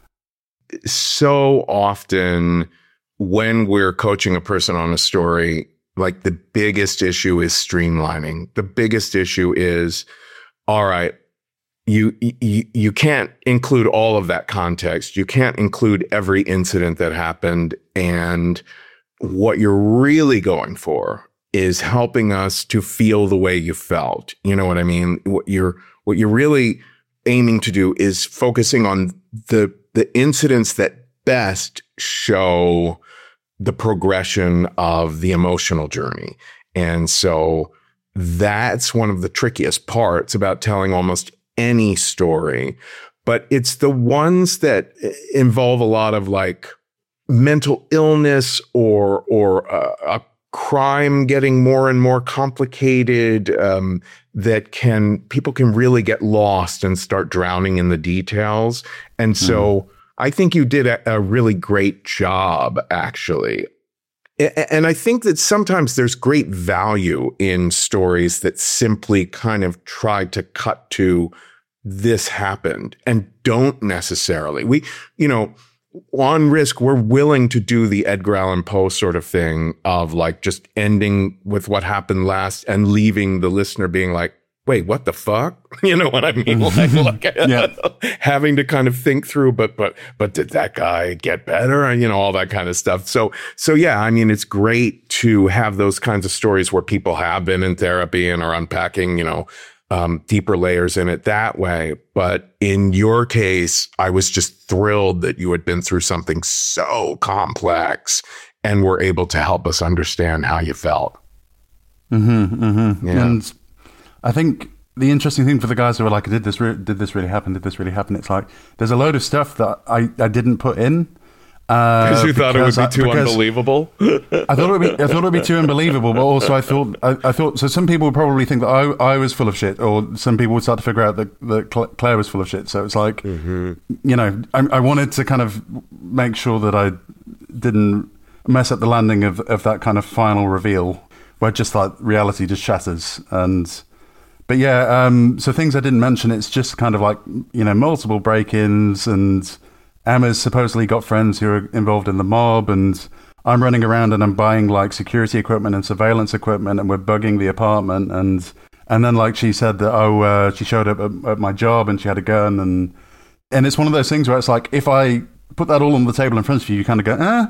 So often when we're coaching a person on a story, like the biggest issue is streamlining. The biggest issue is, all right, you, you you can't include all of that context. You can't include every incident that happened. And what you're really going for is helping us to feel the way you felt. You know what I mean? What you're what you're really aiming to do is focusing on the the incidents that best show the progression of the emotional journey. And so that's one of the trickiest parts about telling almost any story. But it's the ones that involve a lot of like mental illness or or uh, a crime getting more and more complicated, um, that can people can really get lost and start drowning in the details. And so mm. I think you did a, a really great job, actually. And I think that sometimes there's great value in stories that simply kind of try to cut to this happened and don't necessarily. We, you know, on Risk, we're willing to do the Edgar Allan Poe sort of thing of like just ending with what happened last and leaving the listener being like, wait, what the fuck? You know what I mean? Like, like yeah. having to kind of think through, but, but, but did that guy get better? And, you know, all that kind of stuff. So, so yeah, I mean, it's great to have those kinds of stories where people have been in therapy and are unpacking, you know, um, deeper layers in it that way. But in your case, I was just thrilled that you had been through something so complex and were able to help us understand how you felt. Mm-hmm, mm-hmm. Yeah. And I think the interesting thing for the guys who were like, did this re- did this really happen? Did this really happen? It's like, there's a load of stuff that I, I didn't put in. Uh, you thought it would be I, too unbelievable? I thought it would be, I thought it would be too unbelievable, but also I thought, I, I thought, so some people would probably think that I, I was full of shit, or some people would start to figure out that, that Claire was full of shit. So it's like, mm-hmm. you know, I, I wanted to kind of make sure that I didn't mess up the landing of, of that kind of final reveal where just like reality just shatters. And But yeah, um, so things I didn't mention, it's just kind of like, you know, multiple break-ins, and Emma's supposedly got friends who are involved in the mob, and I'm running around and I'm buying like security equipment and surveillance equipment, and we're bugging the apartment. And and then like she said that, oh, uh, she showed up at, at my job and she had a gun. And and it's one of those things where it's like, if I put that all on the table in front of you, you kind of go, eh,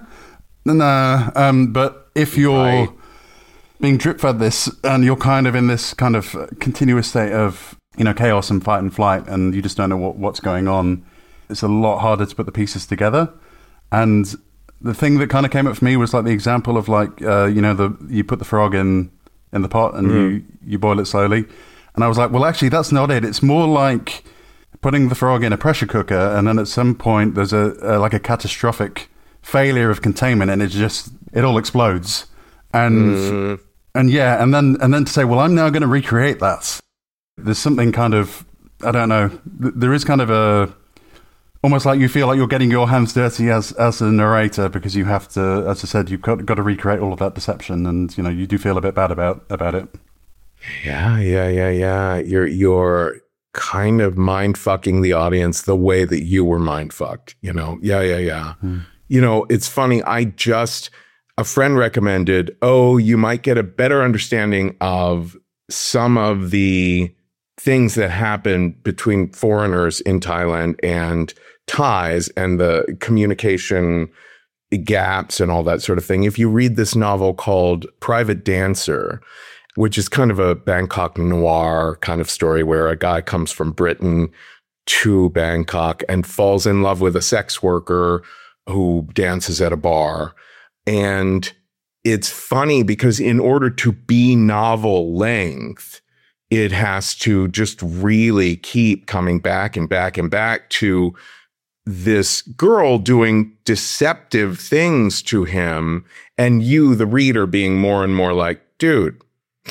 nah. Um, but if you're... Right. being drip fed this, and you're kind of in this kind of continuous state of, you know, chaos and fight and flight, and you just don't know what, what's going on, it's a lot harder to put the pieces together. And the thing that kind of came up for me was like the example of like, uh, you know, the you put the frog in in the pot and mm. you, you boil it slowly. And I was like, well, actually, that's not it. It's more like putting the frog in a pressure cooker, and then at some point there's a, a like a catastrophic failure of containment, and it just, it all explodes. And... Mm. And yeah, and then and then to say, well, I'm now going to recreate that. There's something kind of, I don't know, there is kind of a, almost like you feel like you're getting your hands dirty as as a narrator, because you have to, as I said, you've got, got to recreate all of that deception, and, you know, you do feel a bit bad about about it. Yeah, yeah, yeah, yeah. You're, you're kind of mind-fucking the audience the way that you were mind-fucked, you know? Yeah, yeah, yeah. Hmm. You know, it's funny, I just... A friend recommended, oh, you might get a better understanding of some of the things that happen between foreigners in Thailand and Thais, and the communication gaps and all that sort of thing. If you read this novel called Private Dancer, which is kind of a Bangkok noir kind of story where a guy comes from Britain to Bangkok and falls in love with a sex worker who dances at a bar. And it's funny because in order to be novel length, it has to just really keep coming back and back and back to this girl doing deceptive things to him, and you, the reader, being more and more like, dude,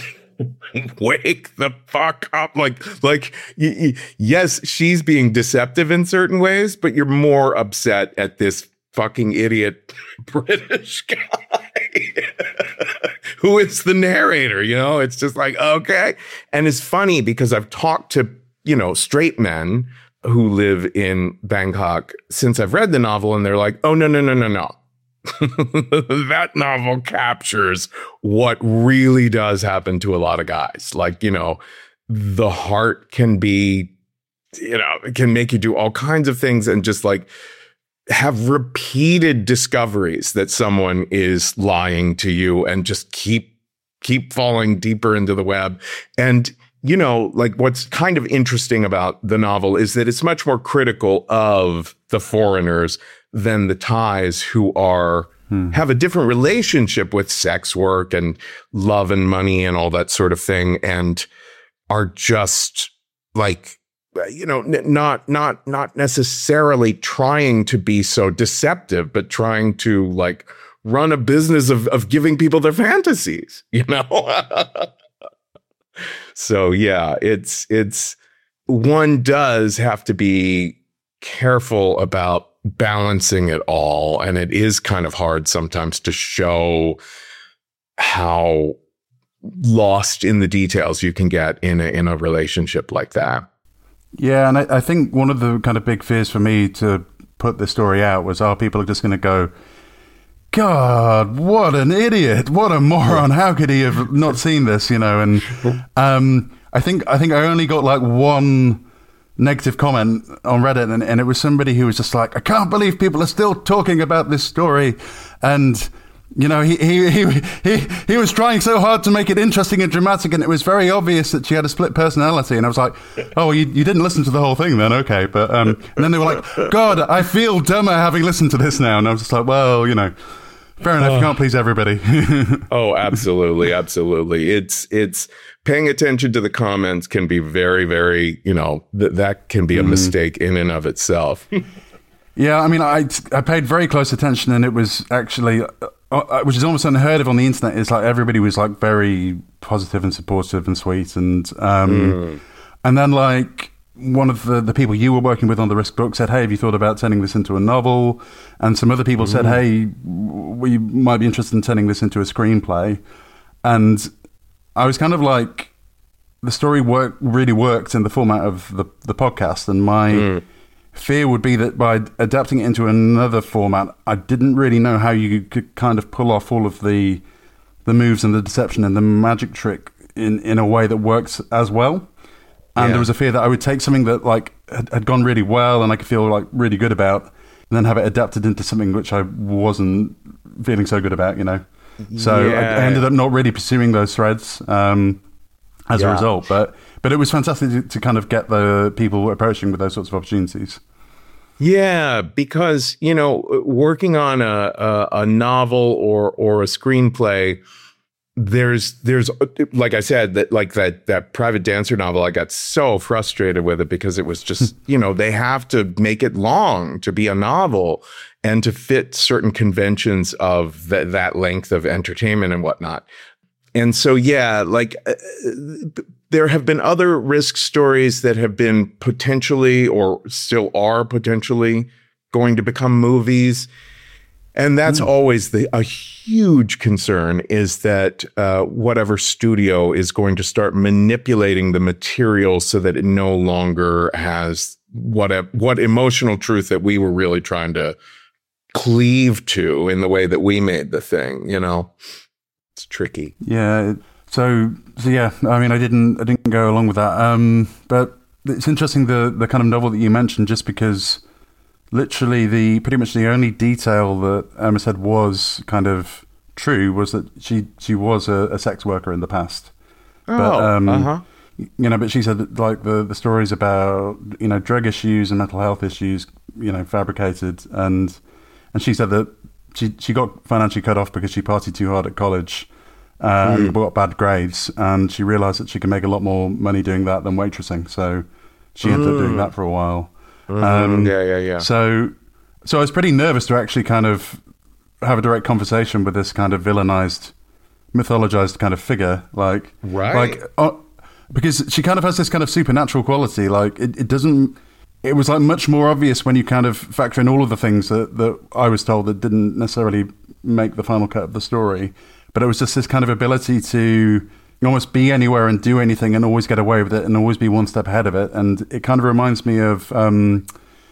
wake the fuck up. Like, like, y- y- yes, she's being deceptive in certain ways, but you're more upset at this fucking idiot British guy who is the narrator, you know? It's just like, okay. And it's funny because I've talked to, you know, straight men who live in Bangkok since I've read the novel, and they're like, oh, no, no, no, no, no. That novel captures what really does happen to a lot of guys. Like, you know, the heart can be, you know, it can make you do all kinds of things, and just like have repeated discoveries that someone is lying to you, and just keep keep falling deeper into the web. And, you know, like what's kind of interesting about the novel is that it's much more critical of the foreigners than the Thais, who are hmm. have a different relationship with sex work and love and money and all that sort of thing, and are just like, you know, not not not necessarily trying to be so deceptive, but trying to like run a business of of giving people their fantasies, you know. So yeah, it's it's one does have to be careful about balancing it all. And it is kind of hard sometimes to show how lost in the details you can get in a, in a relationship like that. Yeah, and I, I think one of the kind of big fears for me to put the story out was, oh, people are just going to go, God, what an idiot! What a moron! How could he have not seen this? You know, and um, I think I think I only got like one negative comment on Reddit, and, and it was somebody who was just like, I can't believe people are still talking about this story, and you know, he he he he he was trying so hard to make it interesting and dramatic, and it was very obvious that she had a split personality. And I was like, oh, well, you you didn't listen to the whole thing then, okay? But um, and then they were like, God, I feel dumber having listened to this now, and I was just like, well, you know. Fair enough. You can't please everybody. Oh, absolutely. Absolutely. It's, it's paying attention to the comments can be very, very, you know, th- that can be a mm. mistake in and of itself. Yeah. I mean, I, I paid very close attention, and it was actually, uh, which is almost unheard of on the internet, is like everybody was like very positive and supportive and sweet. And, um, mm. and then like, one of the, the people you were working with on the Risk book said, hey, have you thought about turning this into a novel? And some other people mm. said, hey, we might be interested in turning this into a screenplay. And I was kind of like, the story work, really worked in the format of the, the podcast. And my mm. fear would be that by adapting it into another format, I didn't really know how you could kind of pull off all of the the moves and the deception and the magic trick in, in a way that works as well. And yeah. there was a fear that I would take something that like had, had gone really well and I could feel like really good about, and then have it adapted into something which I wasn't feeling so good about, you know. So yeah. I, I ended up not really pursuing those threads um, as yeah. a result. But but it was fantastic to, to kind of get the people approaching with those sorts of opportunities. Yeah, because, you know, working on a, a, a novel or or a screenplay, There's, there's, like I said, that like that that Private Dancer novel, I got so frustrated with it because it was just, you know, they have to make it long to be a novel and to fit certain conventions of th- that length of entertainment and whatnot. And so, yeah, like uh, there have been other Risk stories that have been potentially or still are potentially going to become movies. And that's mm. always the a huge concern, is that uh, whatever studio is going to start manipulating the material so that it no longer has what a, what emotional truth that we were really trying to cleave to in the way that we made the thing. You know, it's tricky. Yeah. So, so yeah. I mean, I didn't I didn't go along with that. Um, but it's interesting the the kind of novel that you mentioned, just because. Literally, the pretty much the only detail that Emma said was kind of true was that she she was a, a sex worker in the past. Oh, but, um, uh-huh. You know, but she said that, like the, the stories about, you know, drug issues and mental health issues, you know, fabricated, and and she said that she she got financially cut off because she partied too hard at college uh, mm. and got bad grades, and she realised that she could make a lot more money doing that than waitressing, so she ended mm. up doing that for a while. Um, yeah, yeah, yeah. So, so I was pretty nervous to actually kind of have a direct conversation with this kind of villainized, mythologized kind of figure, like, right, like, uh, because she kind of has this kind of supernatural quality. Like, it, it doesn't. It was like much more obvious when you kind of factor in all of the things that that I was told that didn't necessarily make the final cut of the story. But it was just this kind of ability to almost be anywhere and do anything and always get away with it and always be one step ahead of it. And it kind of reminds me of, um,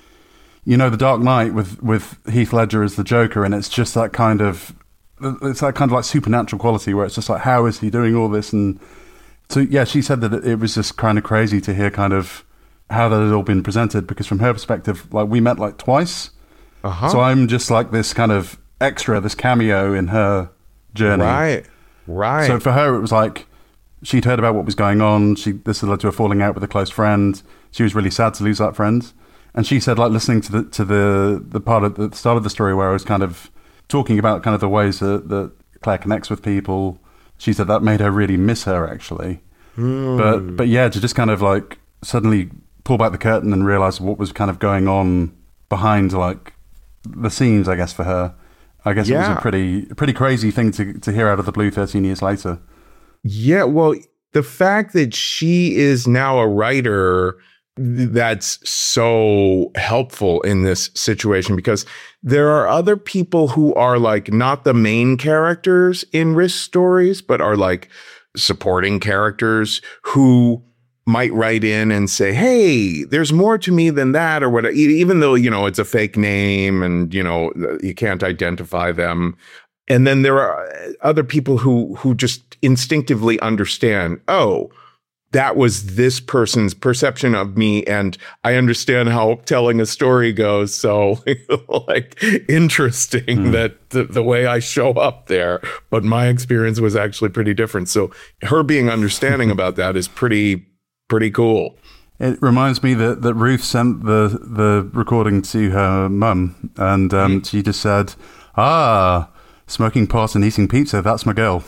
you know, The Dark Knight with, with Heath Ledger as the Joker. And it's just that kind of, it's that kind of like supernatural quality where it's just like, how is he doing all this? And so, yeah, she said that it was just kind of crazy to hear kind of how that had all been presented, because from her perspective, like we met like twice. Uh-huh. So I'm just like this kind of extra, this cameo in her journey. Right, right. So for her, it was like, she'd heard about what was going on. She this had led to her falling out with a close friend. She was really sad to lose that friend. And she said, like, listening to the to the the part at the start of the story where I was kind of talking about kind of the ways that, that Claire connects with people, she said that made her really miss her, actually. Mm. But but yeah, to just kind of like suddenly pull back the curtain and realize what was kind of going on behind like the scenes, I guess, for her. I guess yeah. it was a pretty pretty crazy thing to to hear out of the blue thirteen years later. Yeah, well, the fact that she is now a writer that's so helpful in this situation, because there are other people who are like not the main characters in risk stories, but are like supporting characters who might write in and say, hey, there's more to me than that, or whatever, even though, you know, it's a fake name and, you know, you can't identify them. And then there are other people who who just instinctively understand, oh, that was this person's perception of me, and I understand how telling a story goes. So, like, interesting mm. that the, the way I show up there, but my experience was actually pretty different. So her being understanding about that is pretty, pretty cool. It reminds me that, that Ruth sent the, the recording to her mum, and um, mm. she just said, ah, smoking pot and eating pizza, that's my girl.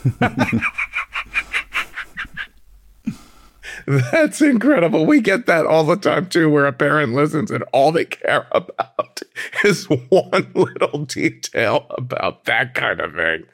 That's incredible. We get that all the time, too, where a parent listens and all they care about is one little detail about that kind of thing.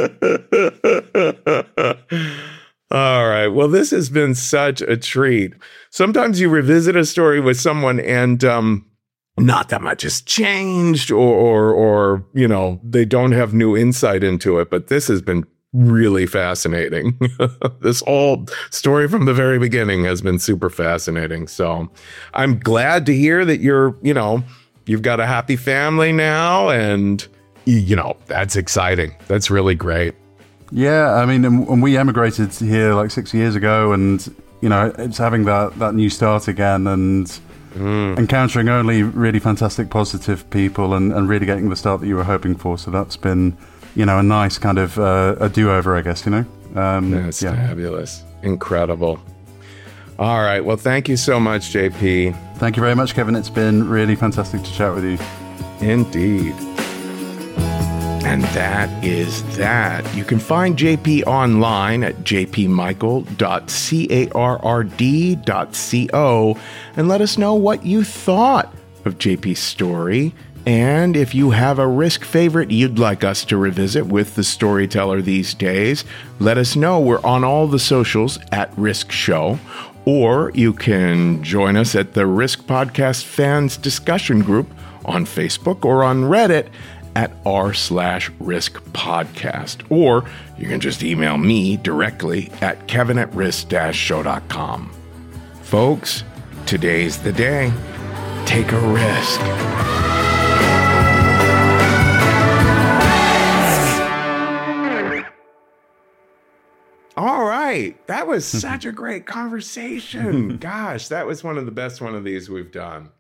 All right. Well, this has been such a treat. Sometimes you revisit a story with someone and um, not that much has changed, or, or, or, you know, they don't have new insight into it. But this has been really fascinating. This whole story from the very beginning has been super fascinating. So I'm glad to hear that you're, you know, you've got a happy family now, and, you know, that's exciting. That's really great. Yeah, I mean, and we emigrated here like six years ago, and, you know, it's having that, that new start again, and mm. encountering only really fantastic, positive people, and, and really getting the start that you were hoping for. So that's been, you know, a nice kind of uh, a do-over, I guess, you know? Um, That's yeah. fabulous. Incredible. All right. Well, thank you so much, J P. Thank you very much, Kevin. It's been really fantastic to chat with you. Indeed. And that is that. You can find J P online at j p michael dot carrd dot co and let us know what you thought of J P's story. And if you have a Risk favorite you'd like us to revisit with the storyteller these days, let us know. We're on all the socials at Risk Show, or you can join us at the Risk Podcast Fans Discussion Group on Facebook or on Reddit at r slash Risk Podcast. Or you can just email me directly at kevin at risk dash show dot com. Folks, today's the day. Take a risk. All right. That was such a great conversation. Gosh, that was one of the best one of these we've done.